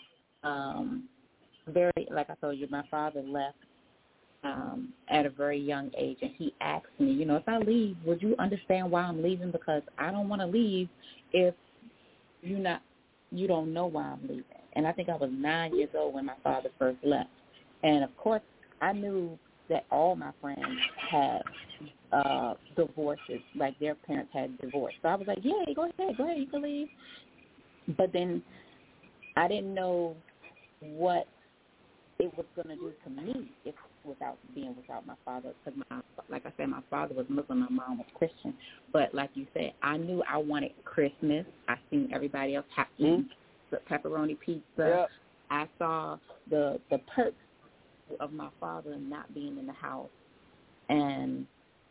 very, like I told you, my father left at a very young age, and he asked me, if I leave, would you understand why I'm leaving? Because I don't want to leave if you don't know why I'm leaving. And I think I was 9 years old when my father first left. And, of course, I knew that all my friends had divorces, like their parents had divorced. So I was like, yeah, go ahead, you can leave. But then I didn't know what it was going to do to me without my father. Because, like I said, my father was Muslim, my mom was Christian. But like you said, I knew I wanted Christmas. I seen everybody else eating pepperoni pizza. Yep. I saw the perks of my father not being in the house. And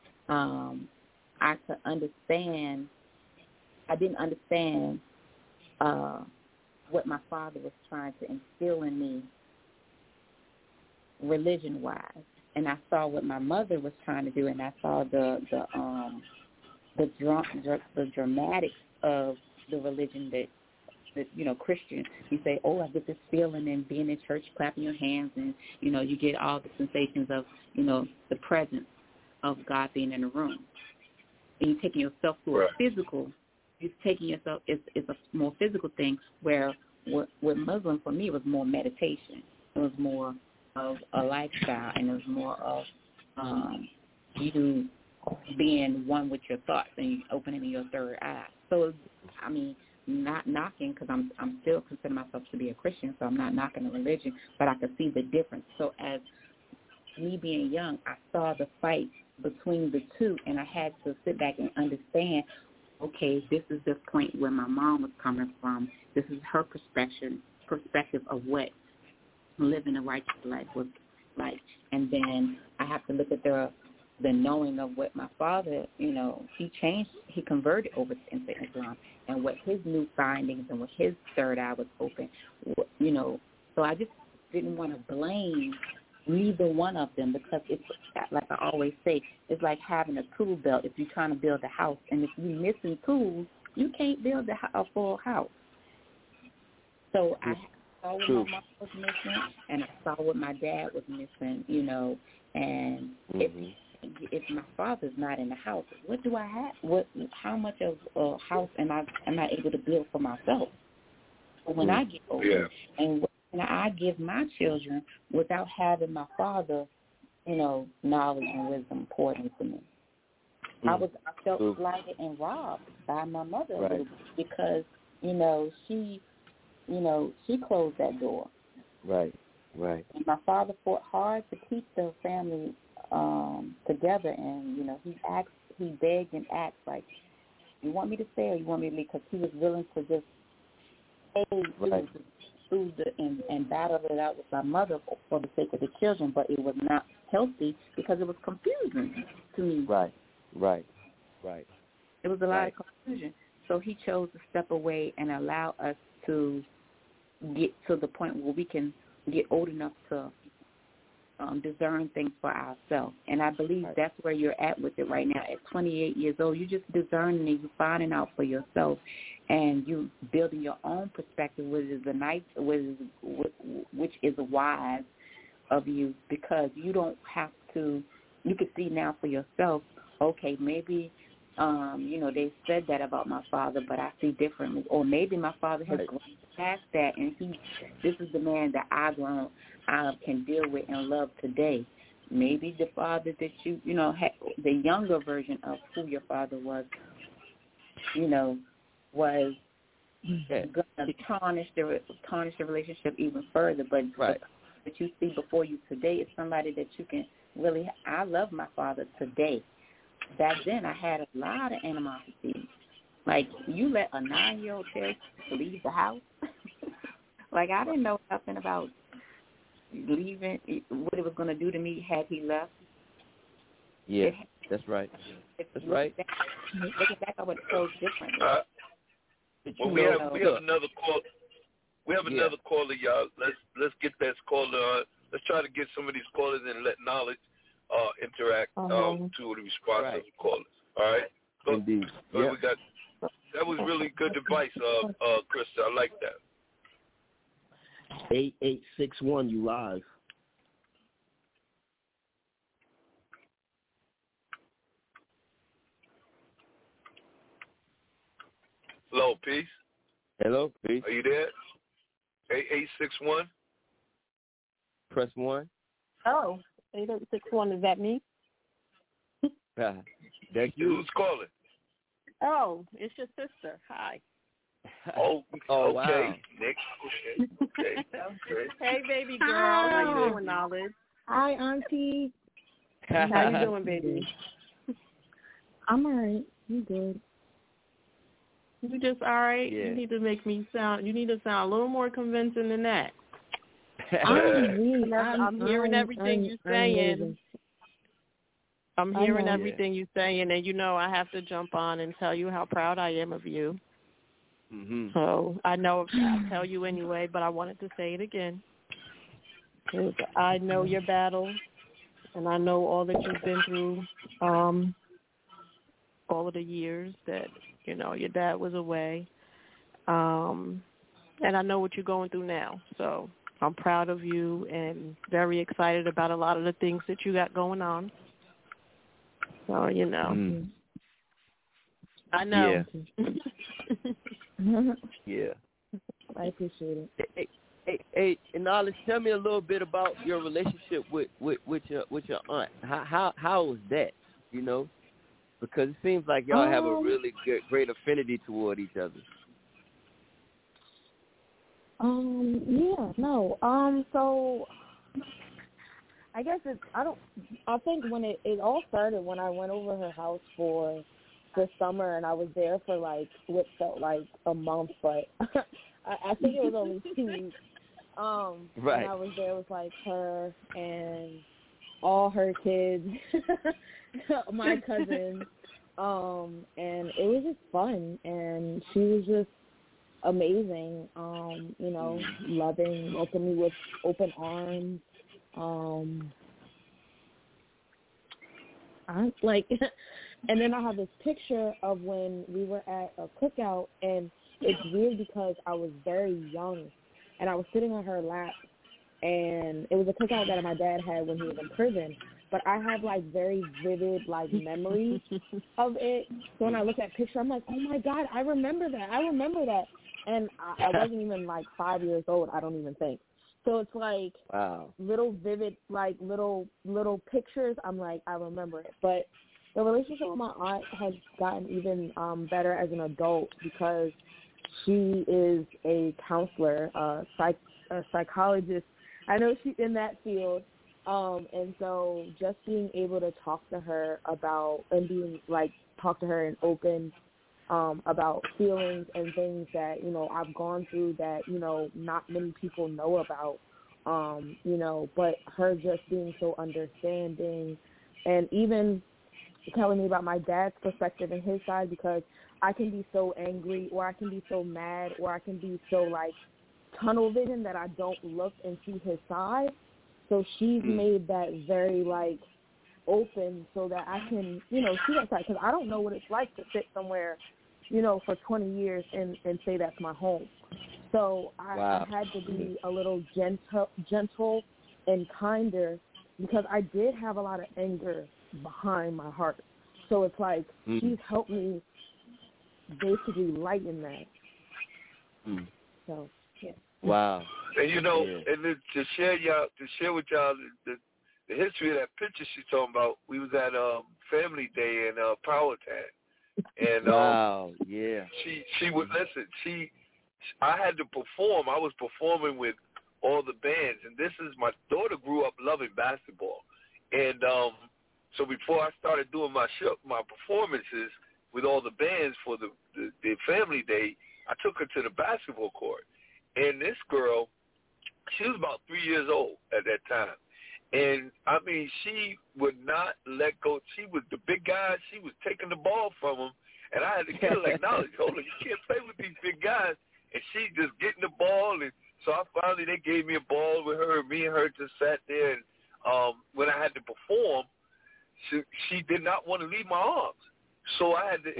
I could understand, I didn't understand what my father was trying to instill in me religion-wise. And I saw what my mother was trying to do, and I saw the dramatics of the religion that Christian, you say, I get this feeling, and being in church, clapping your hands, and, you get all the sensations of, the presence of God being in the room. And you're taking yourself to a physical, it's a more physical thing, where with Muslim, for me, it was more meditation. It was more of a lifestyle, and it was more of you being one with your thoughts and opening your third eye. So, not knocking, because I'm still consider myself to be a Christian, so I'm not knocking the religion, but I could see the difference. So as me being young, I saw the fight between the two, and I had to sit back and understand, okay, this is the point where my mom was coming from. This is her perspective of what living a righteous life was like. And then I have to look at the knowing of what my father, he converted over into Islam, and what his new findings and what his third eye was open, So I just didn't want to blame neither one of them, because it's, like I always say, it's like having a tool belt if you're trying to build a house. And if you're missing tools, you can't build a full house. So I saw what my mom was missing, and I saw what my dad was missing, and if my father's not in the house, what do I have? How much of a house am I able to build for myself when I get older? And what can I give my children without having my father, knowledge and wisdom poured into me? I felt slighted and robbed by my mother a little bit, because she closed that door. Right. And my father fought hard to keep the family together, and he begged and asked, like, you want me to stay or you want me to leave? Because he was willing to just stay and battle it out with my mother for the sake of the children, but it was not healthy because it was confusing to me. Right. It was a lot of confusion. so he chose to step away and allow us to get to the point where we can get old enough to discern things for ourselves. And I believe that's where you're at with it right now. At 28 years old, you're just discerning and you're finding out for yourself, and you building your own perspective, which is wise of you, because you don't have to. You can see now for yourself. Okay, maybe they said that about my father, but I see differently. Or maybe my father has grown past that, and this is the man that I can deal with and love today. Maybe the father that had, the younger version of who your father was, was going to tarnish the relationship even further. But what you see before you today is somebody that you can really. I love my father today. Back then, I had a lot of animosity. Like, you let a 9-year-old child leave the house? Like, I didn't know nothing about leaving, what it was going to do to me had he left. Yeah, that's right. That's right. Looking back, I would have chose differently. Well, we have another call. We have another caller, y'all. Let's get that caller on. Let's try to get some of these callers and let knowledge interact to the response of the callers. All right? Indeed. So we got, that was really good advice, Krista. I like that. 8861, you live. Hello, Peace. Hello, Peace. Are you there? 8861. Press 1. Oh, 8861, is that me? That's you. Who's calling? Oh, it's your sister. Hi. Oh, okay. Wow. Nick. Okay. Hey, baby girl. How you doing, Knowledge? Hi, Auntie. How you doing, baby? I'm all right. You good? You just all right? Yeah. You need to make me sound. You need to sound a little more convincing than that. I'm hearing everything you're saying. I'm hearing everything you're saying, and I have to jump on and tell you how proud I am of you. Mm-hmm. So I know I'll tell you anyway, but I wanted to say it again. 'Cause I know your battle, and I know all that you've been through, all of the years that, your dad was away. And I know what you're going through now. So I'm proud of you and very excited about a lot of the things that you got going on. So, Mm. I know. Yeah. Yeah. I appreciate it. Hey, and Knowledge, tell me a little bit about your relationship with your aunt. How was that? Because it seems like y'all have a really great affinity toward each other. So I guess I think when it all started when I went over her house for the summer, and I was there for what felt like a month, but I think it was only 2 weeks. Right. And I was there with her and all her kids, my cousins, and it was just fun, and she was just amazing, loving, welcoming me with open arms. And then I have this picture of when we were at a cookout, and it's weird because I was very young, and I was sitting on her lap, and it was a cookout that my dad had when he was in prison, but I have very vivid memories of it. So when I look at that picture, I'm like, oh my God, I remember that. And I wasn't even 5 years old, I don't even think. So it's wow, little vivid, little pictures. I'm I remember it. But the relationship with my aunt has gotten even better as an adult because she is a counselor, a psychologist. I know she's in that field. And so just being able to talk to her about and being talk to her and open about feelings and things that, I've gone through that, not many people know about, but her just being so understanding. And even telling me about my dad's perspective and his side, because I can be so angry, or I can be so mad, or I can be so like tunnel vision that I don't look and see his side. So she's made that very like open so that I can, see that side, because I don't know what it's like to sit somewhere, for 20 years and say that's my home. So I had to be a little gentle and kinder, because I did have a lot of anger behind my heart. So it's like she's helped me basically lighten that. So, yeah. Wow. And and to share with y'all the history of that picture she's talking about, we was at Family Day in Powhatan. And she would listen. I had to perform. I was performing with all the bands, and my daughter grew up loving basketball, and so before I started doing my performances with all the bands for the Family Day, I took her to the basketball court, and this girl, she was about 3 years old at that time, and I mean she would not let go. She was the big guy. She was taking the ball from him, and I had to get her acknowledge, hold on, you can't play with these big guys. And she just getting the ball, and so they gave me a ball with her. Me and her just sat there, and when I had to perform, she did not want to leave my arms. So I had to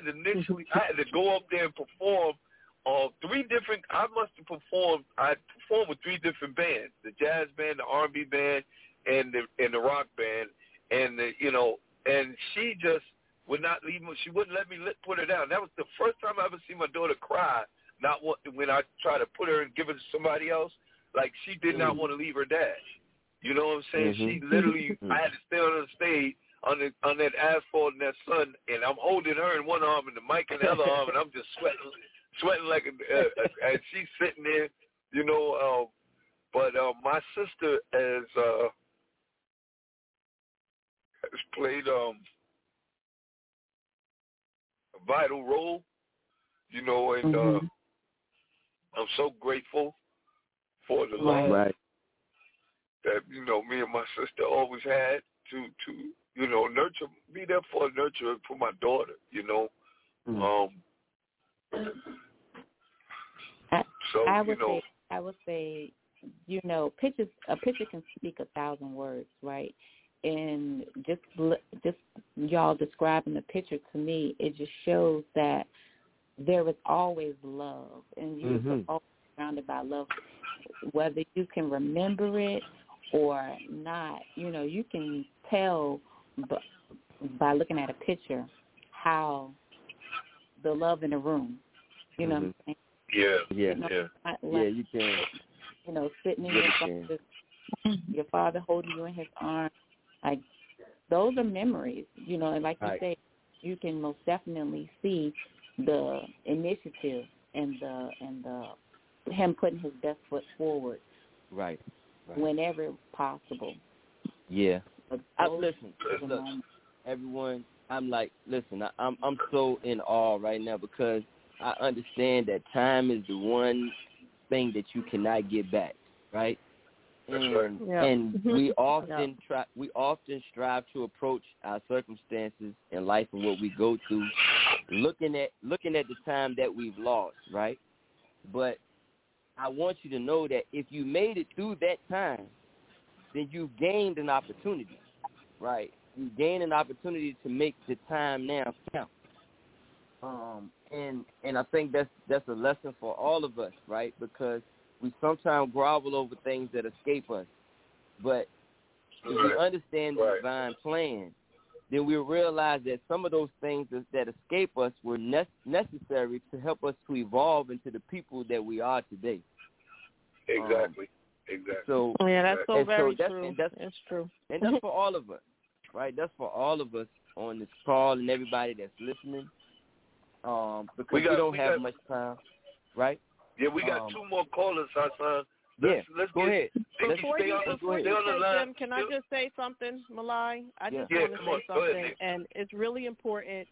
go up there and perform three different. I performed with three different bands: the jazz band, the R&B band, and the rock band, and and she just would not leave me. She wouldn't let me put her down. That was the first time I ever seen my daughter cry. Not when I try to put her and give it to somebody else, like she did not want to leave her dad. You know what I'm saying? She literally, I had to stay on the stage on that asphalt and that sun, and I'm holding her in one arm and the mic in the other arm, and I'm just sweating like and she's sitting there, But my sister has played a vital role, and I'm so grateful for the love that, me and my sister always had to nurture, be there for my daughter, I would say, a picture can speak 1,000 words, right? And just y'all describing the picture to me, it just shows that there was always love, and you were always surrounded by love, whether you can remember it or not. You can tell by looking at a picture how the love in the room. You know what I'm saying? Yeah, you can. Sitting in your father holding you in his arms, like those are memories. And like you say, you can most definitely see the initiative and the him putting his best foot forward, right. Whenever possible. Yeah. Listen, everyone. I'm so in awe right now, because I understand that time is the one thing that you cannot get back, right? And we often strive to approach our circumstances in life and what we go through, looking at the time that we've lost, right? But I want you to know that if you made it through that time, then you've gained an opportunity, right? You gain an opportunity to make the time now count. And I think that's a lesson for all of us, right? Because we sometimes grovel over things that escape us. But if we understand the divine plan, then we'll realize that some of those things that escape us were necessary to help us to evolve into the people that we are today. Exactly. So that's so very true. That's true. And that's for all of us, right? That's for all of us on this call and everybody that's listening. Because we don't have much time, right? Yeah, we got two more callers, Hassan. Let's go ahead. Before you take them, can I just say something, Malai? I just want to say something, and it's really important.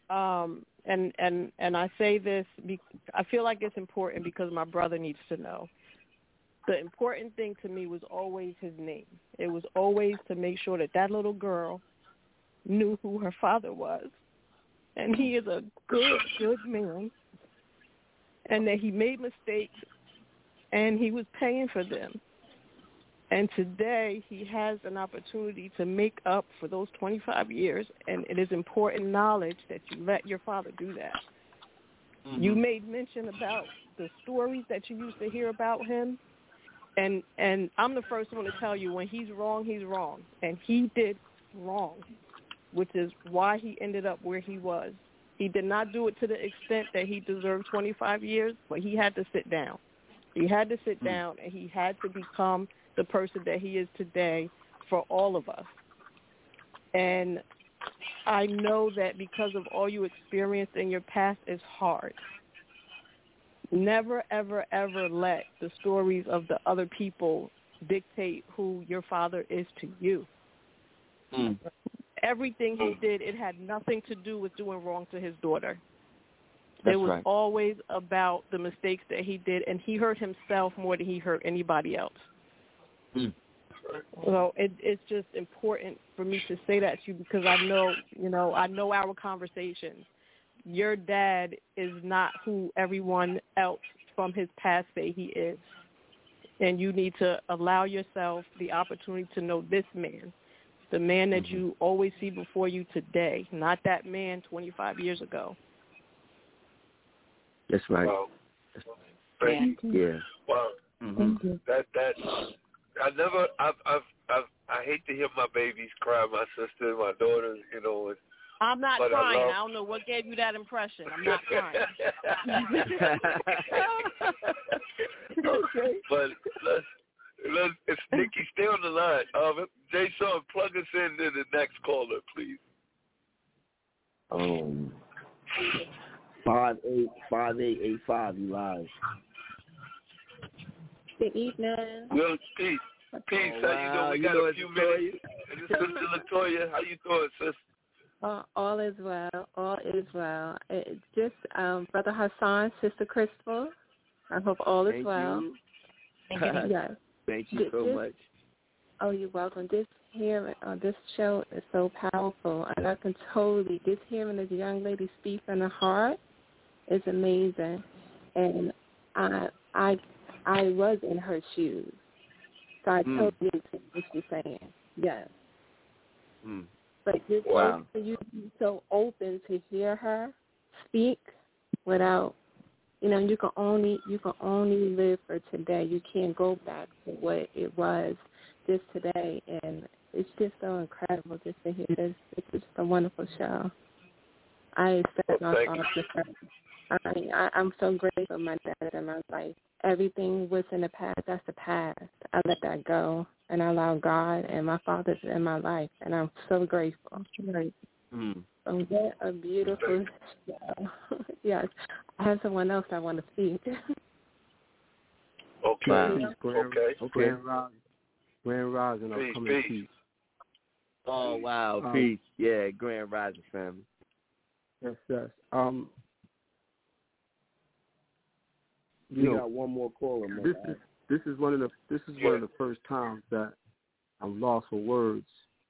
And I say this, I feel like it's important because my brother needs to know. The important thing to me was always his name. It was always to make sure that little girl knew who her father was. And he is a good man. And that he made mistakes and he was paying for them. And today he has an opportunity to make up for those 25 years, and it is important knowledge that you let your father do that. Mm-hmm. You made mention about the stories that you used to hear about him, and I'm the first one to tell you when he's wrong, and he did wrong, which is why he ended up where he was. He did not do it to the extent that he deserved 25 years, but he had to sit down. He had to sit down, and he had to become the person that he is today for all of us. And I know that because of all you experienced in your past, it's hard. Never, ever, ever let the stories of the other people dictate who your father is to you. Mm. Everything he did, it had nothing to do with doing wrong to his daughter. It was always about the mistakes that he did, and he hurt himself more than he hurt anybody else. Mm. So it's just important for me to say that to you because I know our conversations. Your dad is not who everyone else from his past say he is. And you need to allow yourself the opportunity to know this man, the man that you always see before you today, not that man 25 years ago. That's right. Wow. Thank you. Yeah. Wow. Mm-hmm. That I hate to hear my babies cry, my sister, my daughters, I'm not crying. I don't know what gave you that impression. I'm not crying. Okay. But let's if Nikki, stay on the line. Jason, plug us in to the next caller, please. 5885, you live. Good evening. Well, peace. Peace. How you doing? We got a few minutes. And this is Sister Latoya. How you doing, sis? All is well. All is well. It's just Brother Hassan, Sister Crystal. I hope all is well. Thank you. Yes. Thank you so much. Oh, you're welcome. This show is so powerful, and I can totally just hearing this young lady speak from the heart is amazing. And I was in her shoes, so I totally understand what you're saying. Yes. Mm. But just you be so open to hear her speak without, you can only live for today. You can't go back to what it was just today, and it's just so incredible just to hear this. It's just a wonderful show. I accept my thoughts with her. I'm so grateful my dad in my life. Everything was in the past. That's the past. I let that go, and I allow God and my fathers in my life, and I'm so grateful. Mm. So what a beautiful show. Yes. I have someone else I want to speak. Okay. Grand Rising, I'm coming peace. Oh, wow. Peace. Yeah, Grand Rising family. Yes. You got one more caller. This is one of the first times that I'm lost for words.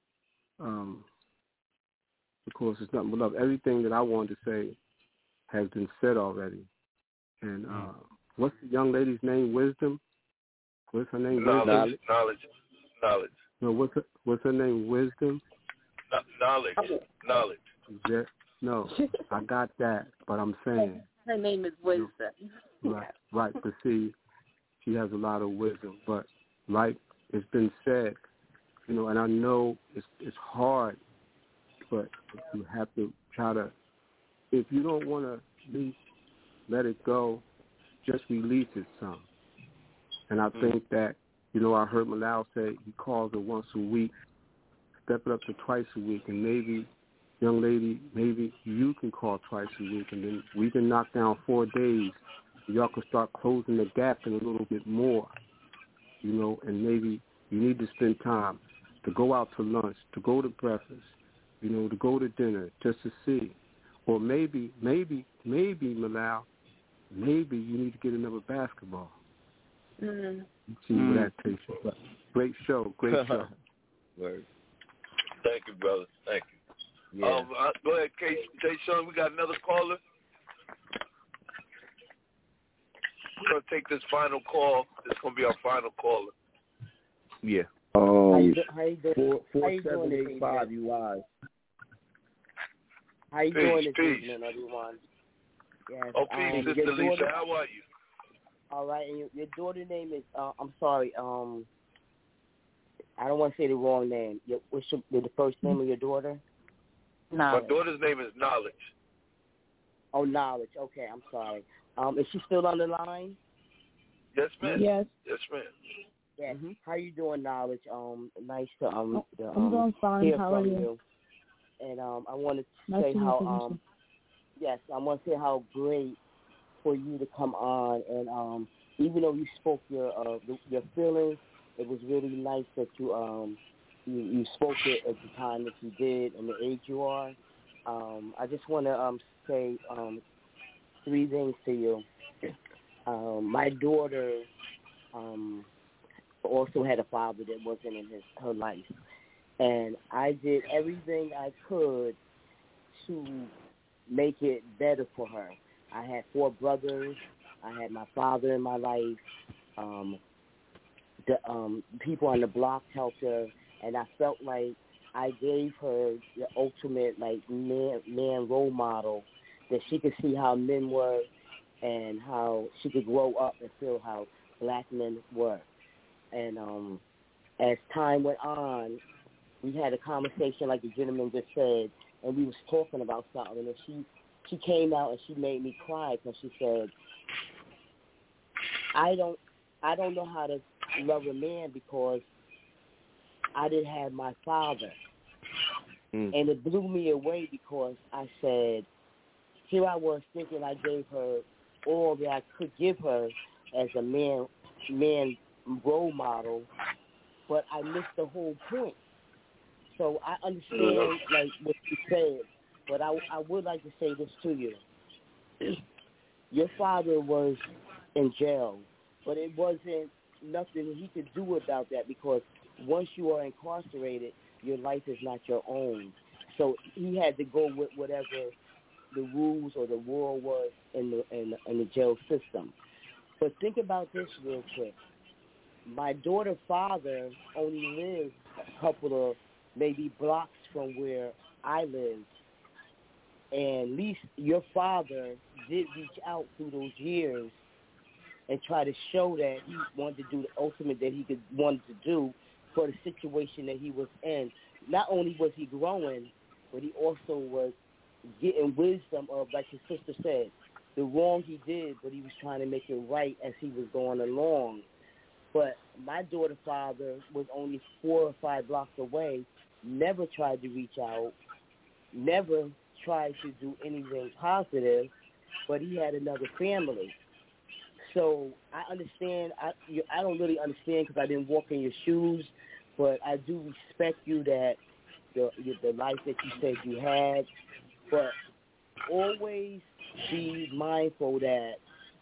Of course, it's nothing but love. Everything that I wanted to say has been said already. And what's the young lady's name? Wisdom. What's her name? Knowledge. No, what's her name? Wisdom. Knowledge. Yeah, no, I got that, but I'm saying her name is Wisdom. Right. But see, she has a lot of wisdom. But like it's been said, and I know it's hard, but you have to try to. If you don't want to let it go, just release it some. And I think that, I heard Malal say he calls her once a week, step it up to twice a week, and maybe, young lady, maybe you can call twice a week, and then we can knock down 4 days. Y'all can start closing the gap in a little bit more, and maybe you need to spend time to go out to lunch, to go to breakfast, to go to dinner, just to see. Or maybe, Malal, maybe you need to get another basketball. Mm-hmm. See where that takes you. Great show. Word. Thank you, brother. Thank you. Yeah. Go ahead, K-Sean. We got another caller. We're going to take this final call. This is going to be our final caller. Yeah. How you doing? 4785, you live. How you doing this evening, everyone? Yes. Oh, peace, Sister Lisa. How are you? All right. And your daughter's name is, I'm sorry, I don't want to say the wrong name. What's the first name of your daughter? My daughter's name is Knowledge. Oh, Knowledge. Okay, I'm sorry. Is she still on the line? Yes, ma'am. Yes. Yes, ma'am. Yes. Mm-hmm. How you doing, Knowledge? Nice to I'm doing fine. hear How from are you? And I wanted to nice say to how yes, I want to say how great for you to come on, and even though you spoke your feelings, it was really nice that you spoke it at the time that you did and the age you are. I just want to say three things to you. My daughter also had a father that wasn't in her life, and I did everything I could to make it better for her. I had 4 brothers. I had my father in my life. The people on the block helped her, and I felt like I gave her the ultimate man role model, that she could see how men were and how she could grow up and feel how black men were. And as time went on, we had a conversation like the gentleman just said, and we was talking about something, and she came out and she made me cry because she said, I don't know how to love a man because I didn't have my father. And it blew me away because I said, here I was thinking I gave her all that I could give her as a man role model, but I missed the whole point. So I understand like what you said, but I would like to say this to you. Your father was in jail, but it wasn't nothing he could do about that, because once you are incarcerated, your life is not your own. So he had to go with whatever the rules or the world was in the jail system. But think about this real quick. My daughter's father only lived a couple of maybe blocks from where I live. And at least your father did reach out through those years and try to show that he wanted to do the ultimate that he wanted to do for the situation that he was in. Not only was he growing, but he also was getting wisdom of, like his sister said, the wrong he did, but he was trying to make it right as he was going along. But my daughter's father was only 4 or 5 blocks away, never tried to reach out, never tried to do anything positive, but he had another family. So I understand. I don't really understand because I didn't walk in your shoes, but I do respect you that the life that you said you had. But always be mindful that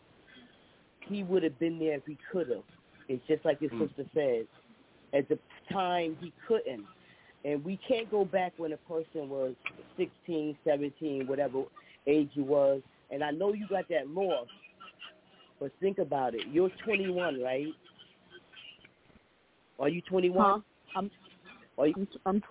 he would have been there if he could have. It's just like your sister said. At the time, he couldn't. And we can't go back when a person was 16, 17, whatever age he was. And I know you got that lost, but think about it. You're 21, right? Are you 21? I'm 20.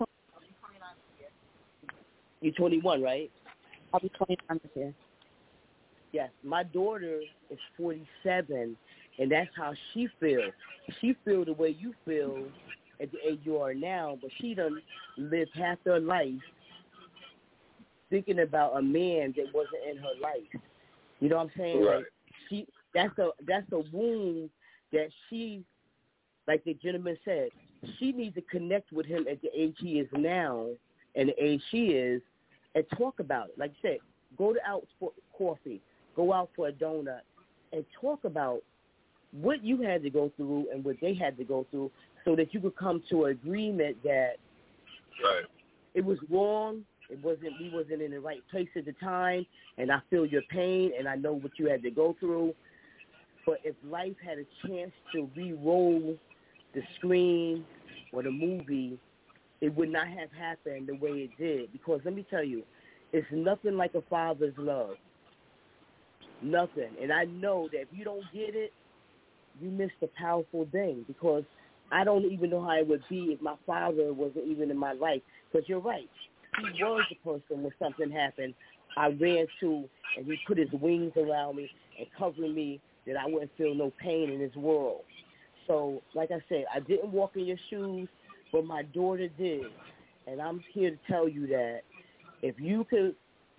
You're 21, right? I'll be 29 this year. Yes. My daughter is 47, and that's how she feels. She feels the way you feel at the age you are now, but she done lived half her life thinking about a man that wasn't in her life. You know what I'm saying? Right. Like that's a wound that she, like the gentleman said, she needs to connect with him at the age he is now and the age she is, and talk about it. Like you said, go out for coffee, go out for a donut, and talk about what you had to go through and what they had to go through, so that you could come to an agreement that it was wrong. We wasn't in the right place at the time, and I feel your pain, and I know what you had to go through. But if life had a chance to re-roll the screen or the movie it would not have happened the way it did. Because let me tell you, it's nothing like a father's love. Nothing. And I know that if you don't get it, you missed a powerful thing, because I don't even know how it would be if my father wasn't even in my life. Because you're right. He was the person when something happened I ran to, and he put his wings around me and covered me that I wouldn't feel no pain in this world. So, like I said, I didn't walk in your shoes, but my daughter did. And I'm here to tell you that if you could,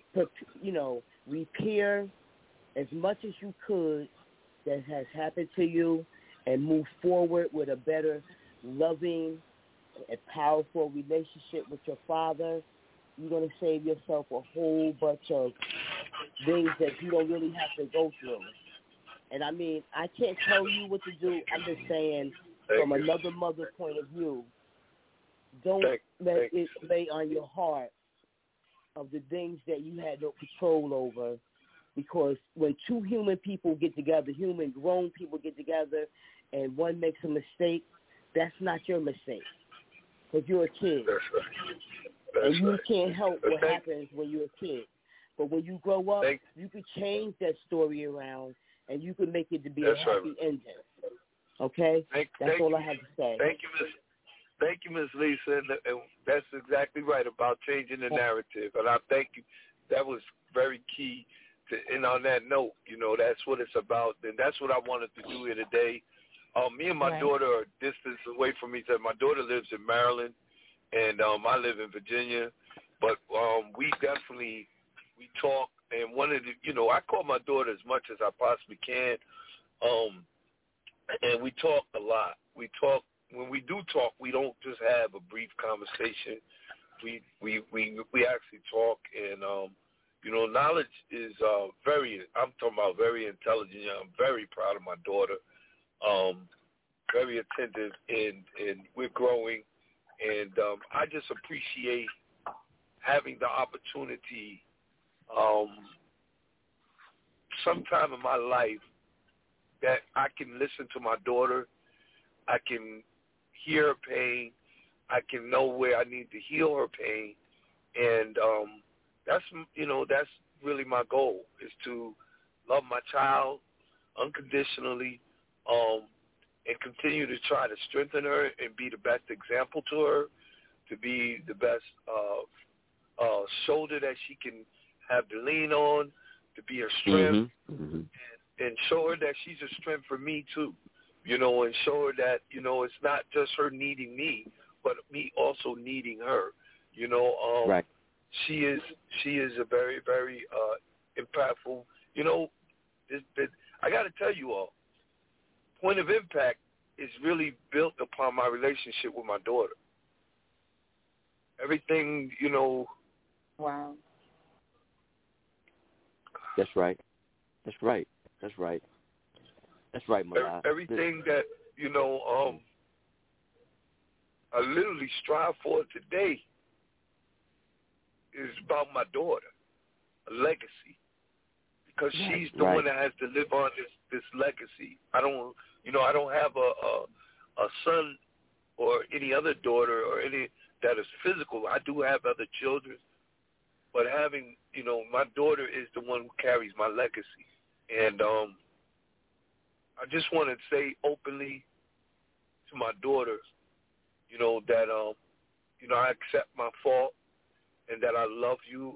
repair as much as you could that has happened to you and move forward with a better, loving, and powerful relationship with your father, you're going to save yourself a whole bunch of things that you don't really have to go through. And I mean, I can't tell you what to do. I'm just saying, from another mother's point of view, don't let it lay on your heart of the things that you had no control over. Because when two human people get together, human grown people get together, and one makes a mistake, that's not your mistake, because you're a kid. That's right. And you can't help what happens when you're a kid. But when you grow up, you can change that story around, and you can make it to be a happy ending. Okay? That's all I have to say. Thank you, Ms. Lisa. And that's exactly right about changing the narrative. And I thank you. That was very key. And on that note, that's what it's about. And that's what I wanted to do here today. Me and my daughter are distance away from each other. My daughter lives in Maryland, and I live in Virginia. But we talk. And one of the, I call my daughter as much as I possibly can. And we talk a lot. We talk. When we do talk, we don't just have a brief conversation. We actually talk, and knowledge is I'm talking about very intelligent. I'm very proud of my daughter. Very attentive, and we're growing. And I just appreciate having the opportunity sometime in my life that I can listen to my daughter. I can hear her pain. I can know where I need to heal her pain. And that's really my goal, is to love my child unconditionally, and continue to try to strengthen her and be the best example to her, to be the best shoulder that she can have to lean on, to be her strength, and show her that she's a strength for me too, and show her that, it's not just her needing me, but me also needing her, Right. She is a very, very impactful, I got to tell you all, Point of Impact is really built upon my relationship with my daughter. Everything, Wow. That's right. That's right. That's right. That's right, Malai. Everything that, I literally strive for today is about my daughter, a legacy. Because she's the one that has to live on this legacy. I don't have a son or any other daughter or any that is physical. I do have other children, but having, my daughter is the one who carries my legacy. And I just want to say openly to my daughter, that, I accept my fault and that I love you.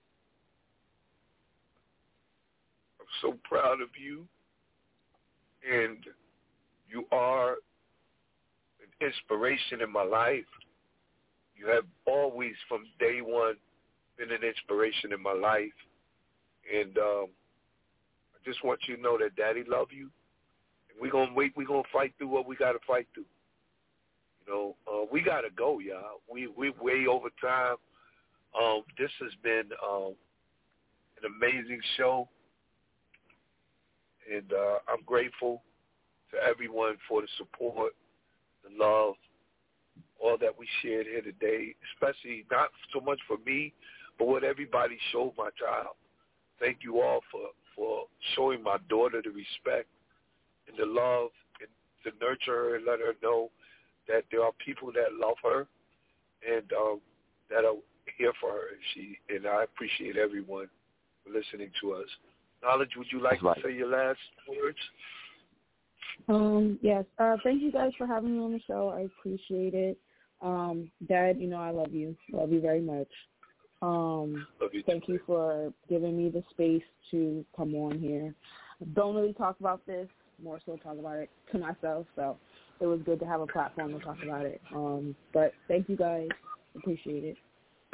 I'm so proud of you, and you are an inspiration in my life. You have always, from day one, been an inspiration in my life, and I just want you to know that Daddy love you. And we're gonna fight through what we gotta fight through. We gotta go, y'all. We way over time. This has been an amazing show, and I'm grateful to everyone for the support, the love, all that we shared here today, especially not so much for me, but what everybody showed my child. Thank you all for showing my daughter the respect and the love, and to nurture her and let her know that there are people that love her and that are here for her. And I appreciate everyone for listening to us. Knowledge, would you like to say your last words? Yes. Thank you guys for having me on the show. I appreciate it. Dad, I love you. Love you very much. Thank you for giving me the space to come on here. Don't really talk about this, more so talk about it to myself, so it was good to have a platform to talk about it. But thank you guys. Appreciate it.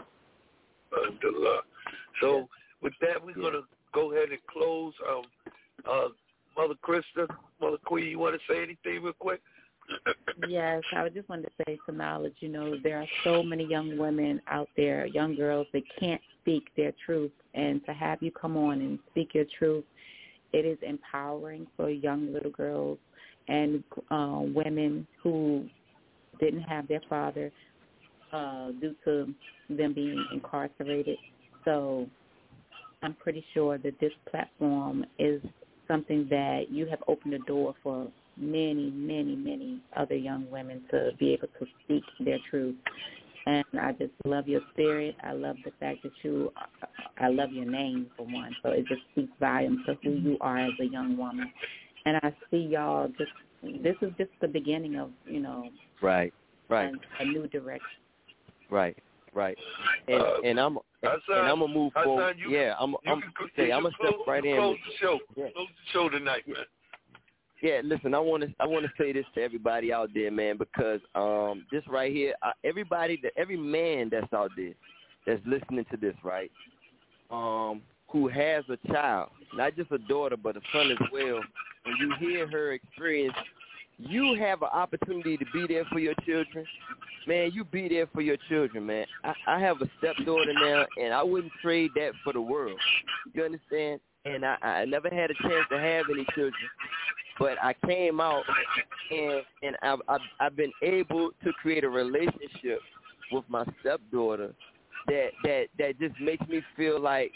So with that, we're going to go ahead and close. Mother Krista, Mother Queen, you want to say anything real quick? Yes, I just wanted to say to Knowledge, there are so many young women out there, young girls that can't speak their truth, and to have you come on and speak your truth, it is empowering for young little girls and women who didn't have their father due to them being incarcerated. So I'm pretty sure that this platform is something that you have opened the door for many, many, many other young women to be able to speak their truth. And I just love your spirit. I love the fact that I love your name, for one. So it just speaks volumes to who you are as a young woman. And I see y'all this is just the beginning of, Right. a new direction. Right. And I'm gonna move forward. I'm gonna step right in. Close the show. Close the show tonight, man. Yeah, listen, I want to say this to everybody out there, man, because this right here, every man that's out there that's listening to this, right, who has a child, not just a daughter but a son as well, and you hear her experience, you have an opportunity to be there for your children. Man, you be there for your children, man. I have a stepdaughter now, and I wouldn't trade that for the world. You understand? And I never had a chance to have any children. But I came out, and I've been able to create a relationship with my stepdaughter that just makes me feel like,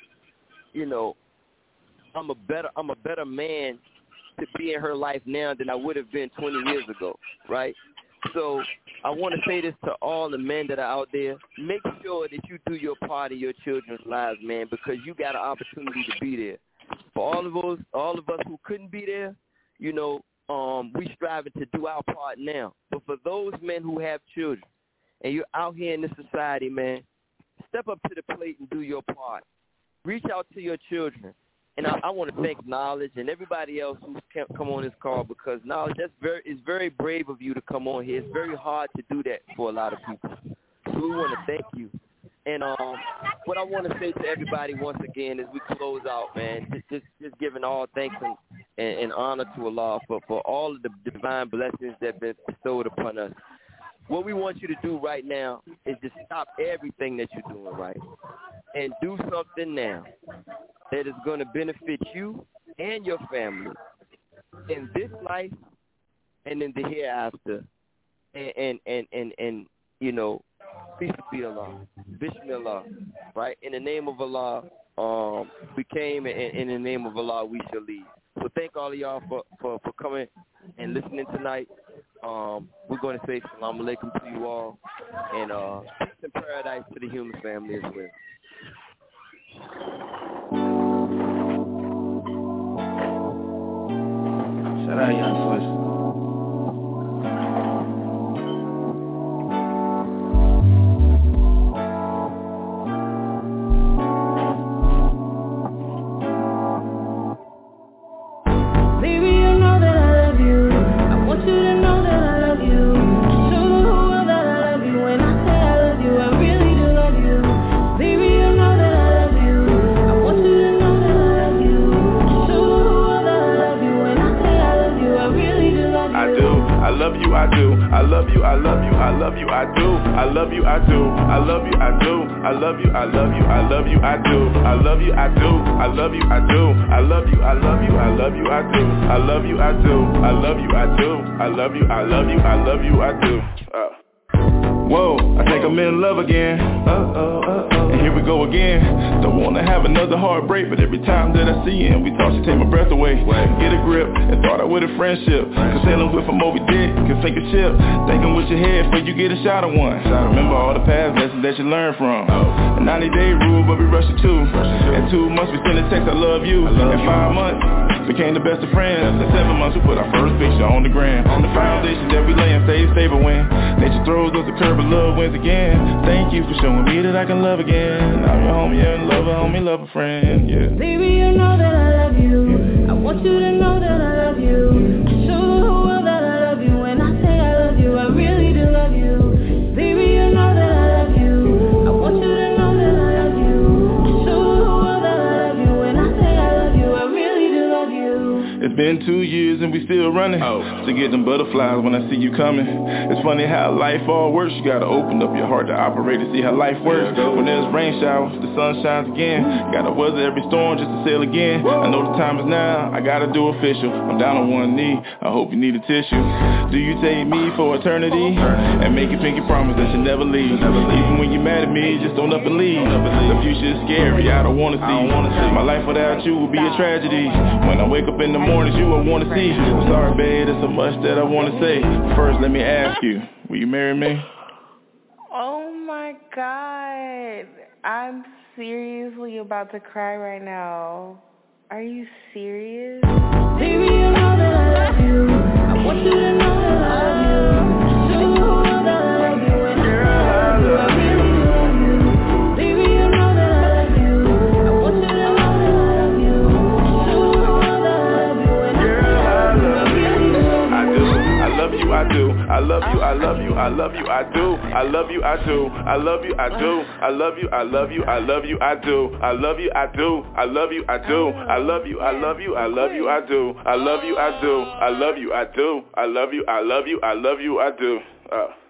I'm a better man to be in her life now than I would have been 20 years ago, right? So I want to say this to all the men that are out there. Make sure that you do your part in your children's lives, man, because you got an opportunity to be there. For all of us who couldn't be there, we striving to do our part now. But for those men who have children and you're out here in this society, man, step up to the plate and do your part. Reach out to your children. And I want to thank Knowledge and everybody else who's come on this call, because Knowledge, it's very brave of you to come on here. It's very hard to do that for a lot of people. So we want to thank you. And what I want to say to everybody once again as we close out, man, just giving all thanks and honor to Allah for all of the divine blessings that have been bestowed upon us. What we want you to do right now is to stop everything that you're doing, right, and do something now that is going to benefit you and your family in this life and in the hereafter. And peace be Allah, Bismillah, right? In the name of Allah, we came, and in the name of Allah, we shall leave. So thank all of y'all for coming and listening tonight. We're going to say Assalamu alaikum to you all, and peace and paradise to the human family as well. Shout out Young Swiss. Whoa, I think I'm in love again. And Here we go again. Don't wanna have another heartbreak, but every time that I see you and we talk, she take my breath away. Get a grip and start out with a friendship. Cause sailing with a Moby Dick can sink a ship. Thinking with your head before you get a shot of one. Remember all the past lessons that you learned from. A 90-day rule, but we rush it too. In 2 months we send a text, I love you. In 5 months became the best of friends. In 7 months we put our first picture on the gram. On the foundation that we lay and stay stable when nature throws us a curve, but love wins again. Thank you for showing me that I can love again. I'm your homie and lover, homie, lover, friend, yeah. Baby, you know that I love you. I want you to know that I love you. Show the whole world that I love you. When I say I love you, I really do love you. Baby, you know that I love you. I want you to know that I love you. Show the whole world that I love you. When I say I love you, I really do love you. It's been 2 years and we still running to get them butterflies when I see you coming. It's funny how life all works. You gotta open up your heart to operate and see how life works. When there's rain showers, the sun shines again. Gotta weather every storm just to sail again. I know the time is now, I gotta do official. I'm down on one knee, I hope you need a tissue. Do you take me for eternity? And make a pinky promise that you never leave. Even when you're mad at me, just don't up and leave. The future is scary, I don't wanna see. My life without you would be a tragedy. When I wake up in the mornings, you I wanna see. I'm sorry, babe, there's so much that I wanna say. First, let me ask you, will you marry me? Oh my God, I'm seriously about to cry right now. Are you serious? Baby, you know that I love you. I want you to know that I love you. Show the whole world that I love you. When I say I love you, I really do love you. Baby, you know that I love you. I want you to know that I love you. Show the whole world that I love you. When I say I love you, I really do love you. I love you, I do. I love you, I love you, I love you, I do. I love you, I do. I love you, I do. I love you, I love you, I love you, I do. I love you, I do. I love you, I do. I love you, I love you, I love you, I do. I love you, I do. I love you, I do. I love you, I love you, I love you, I do.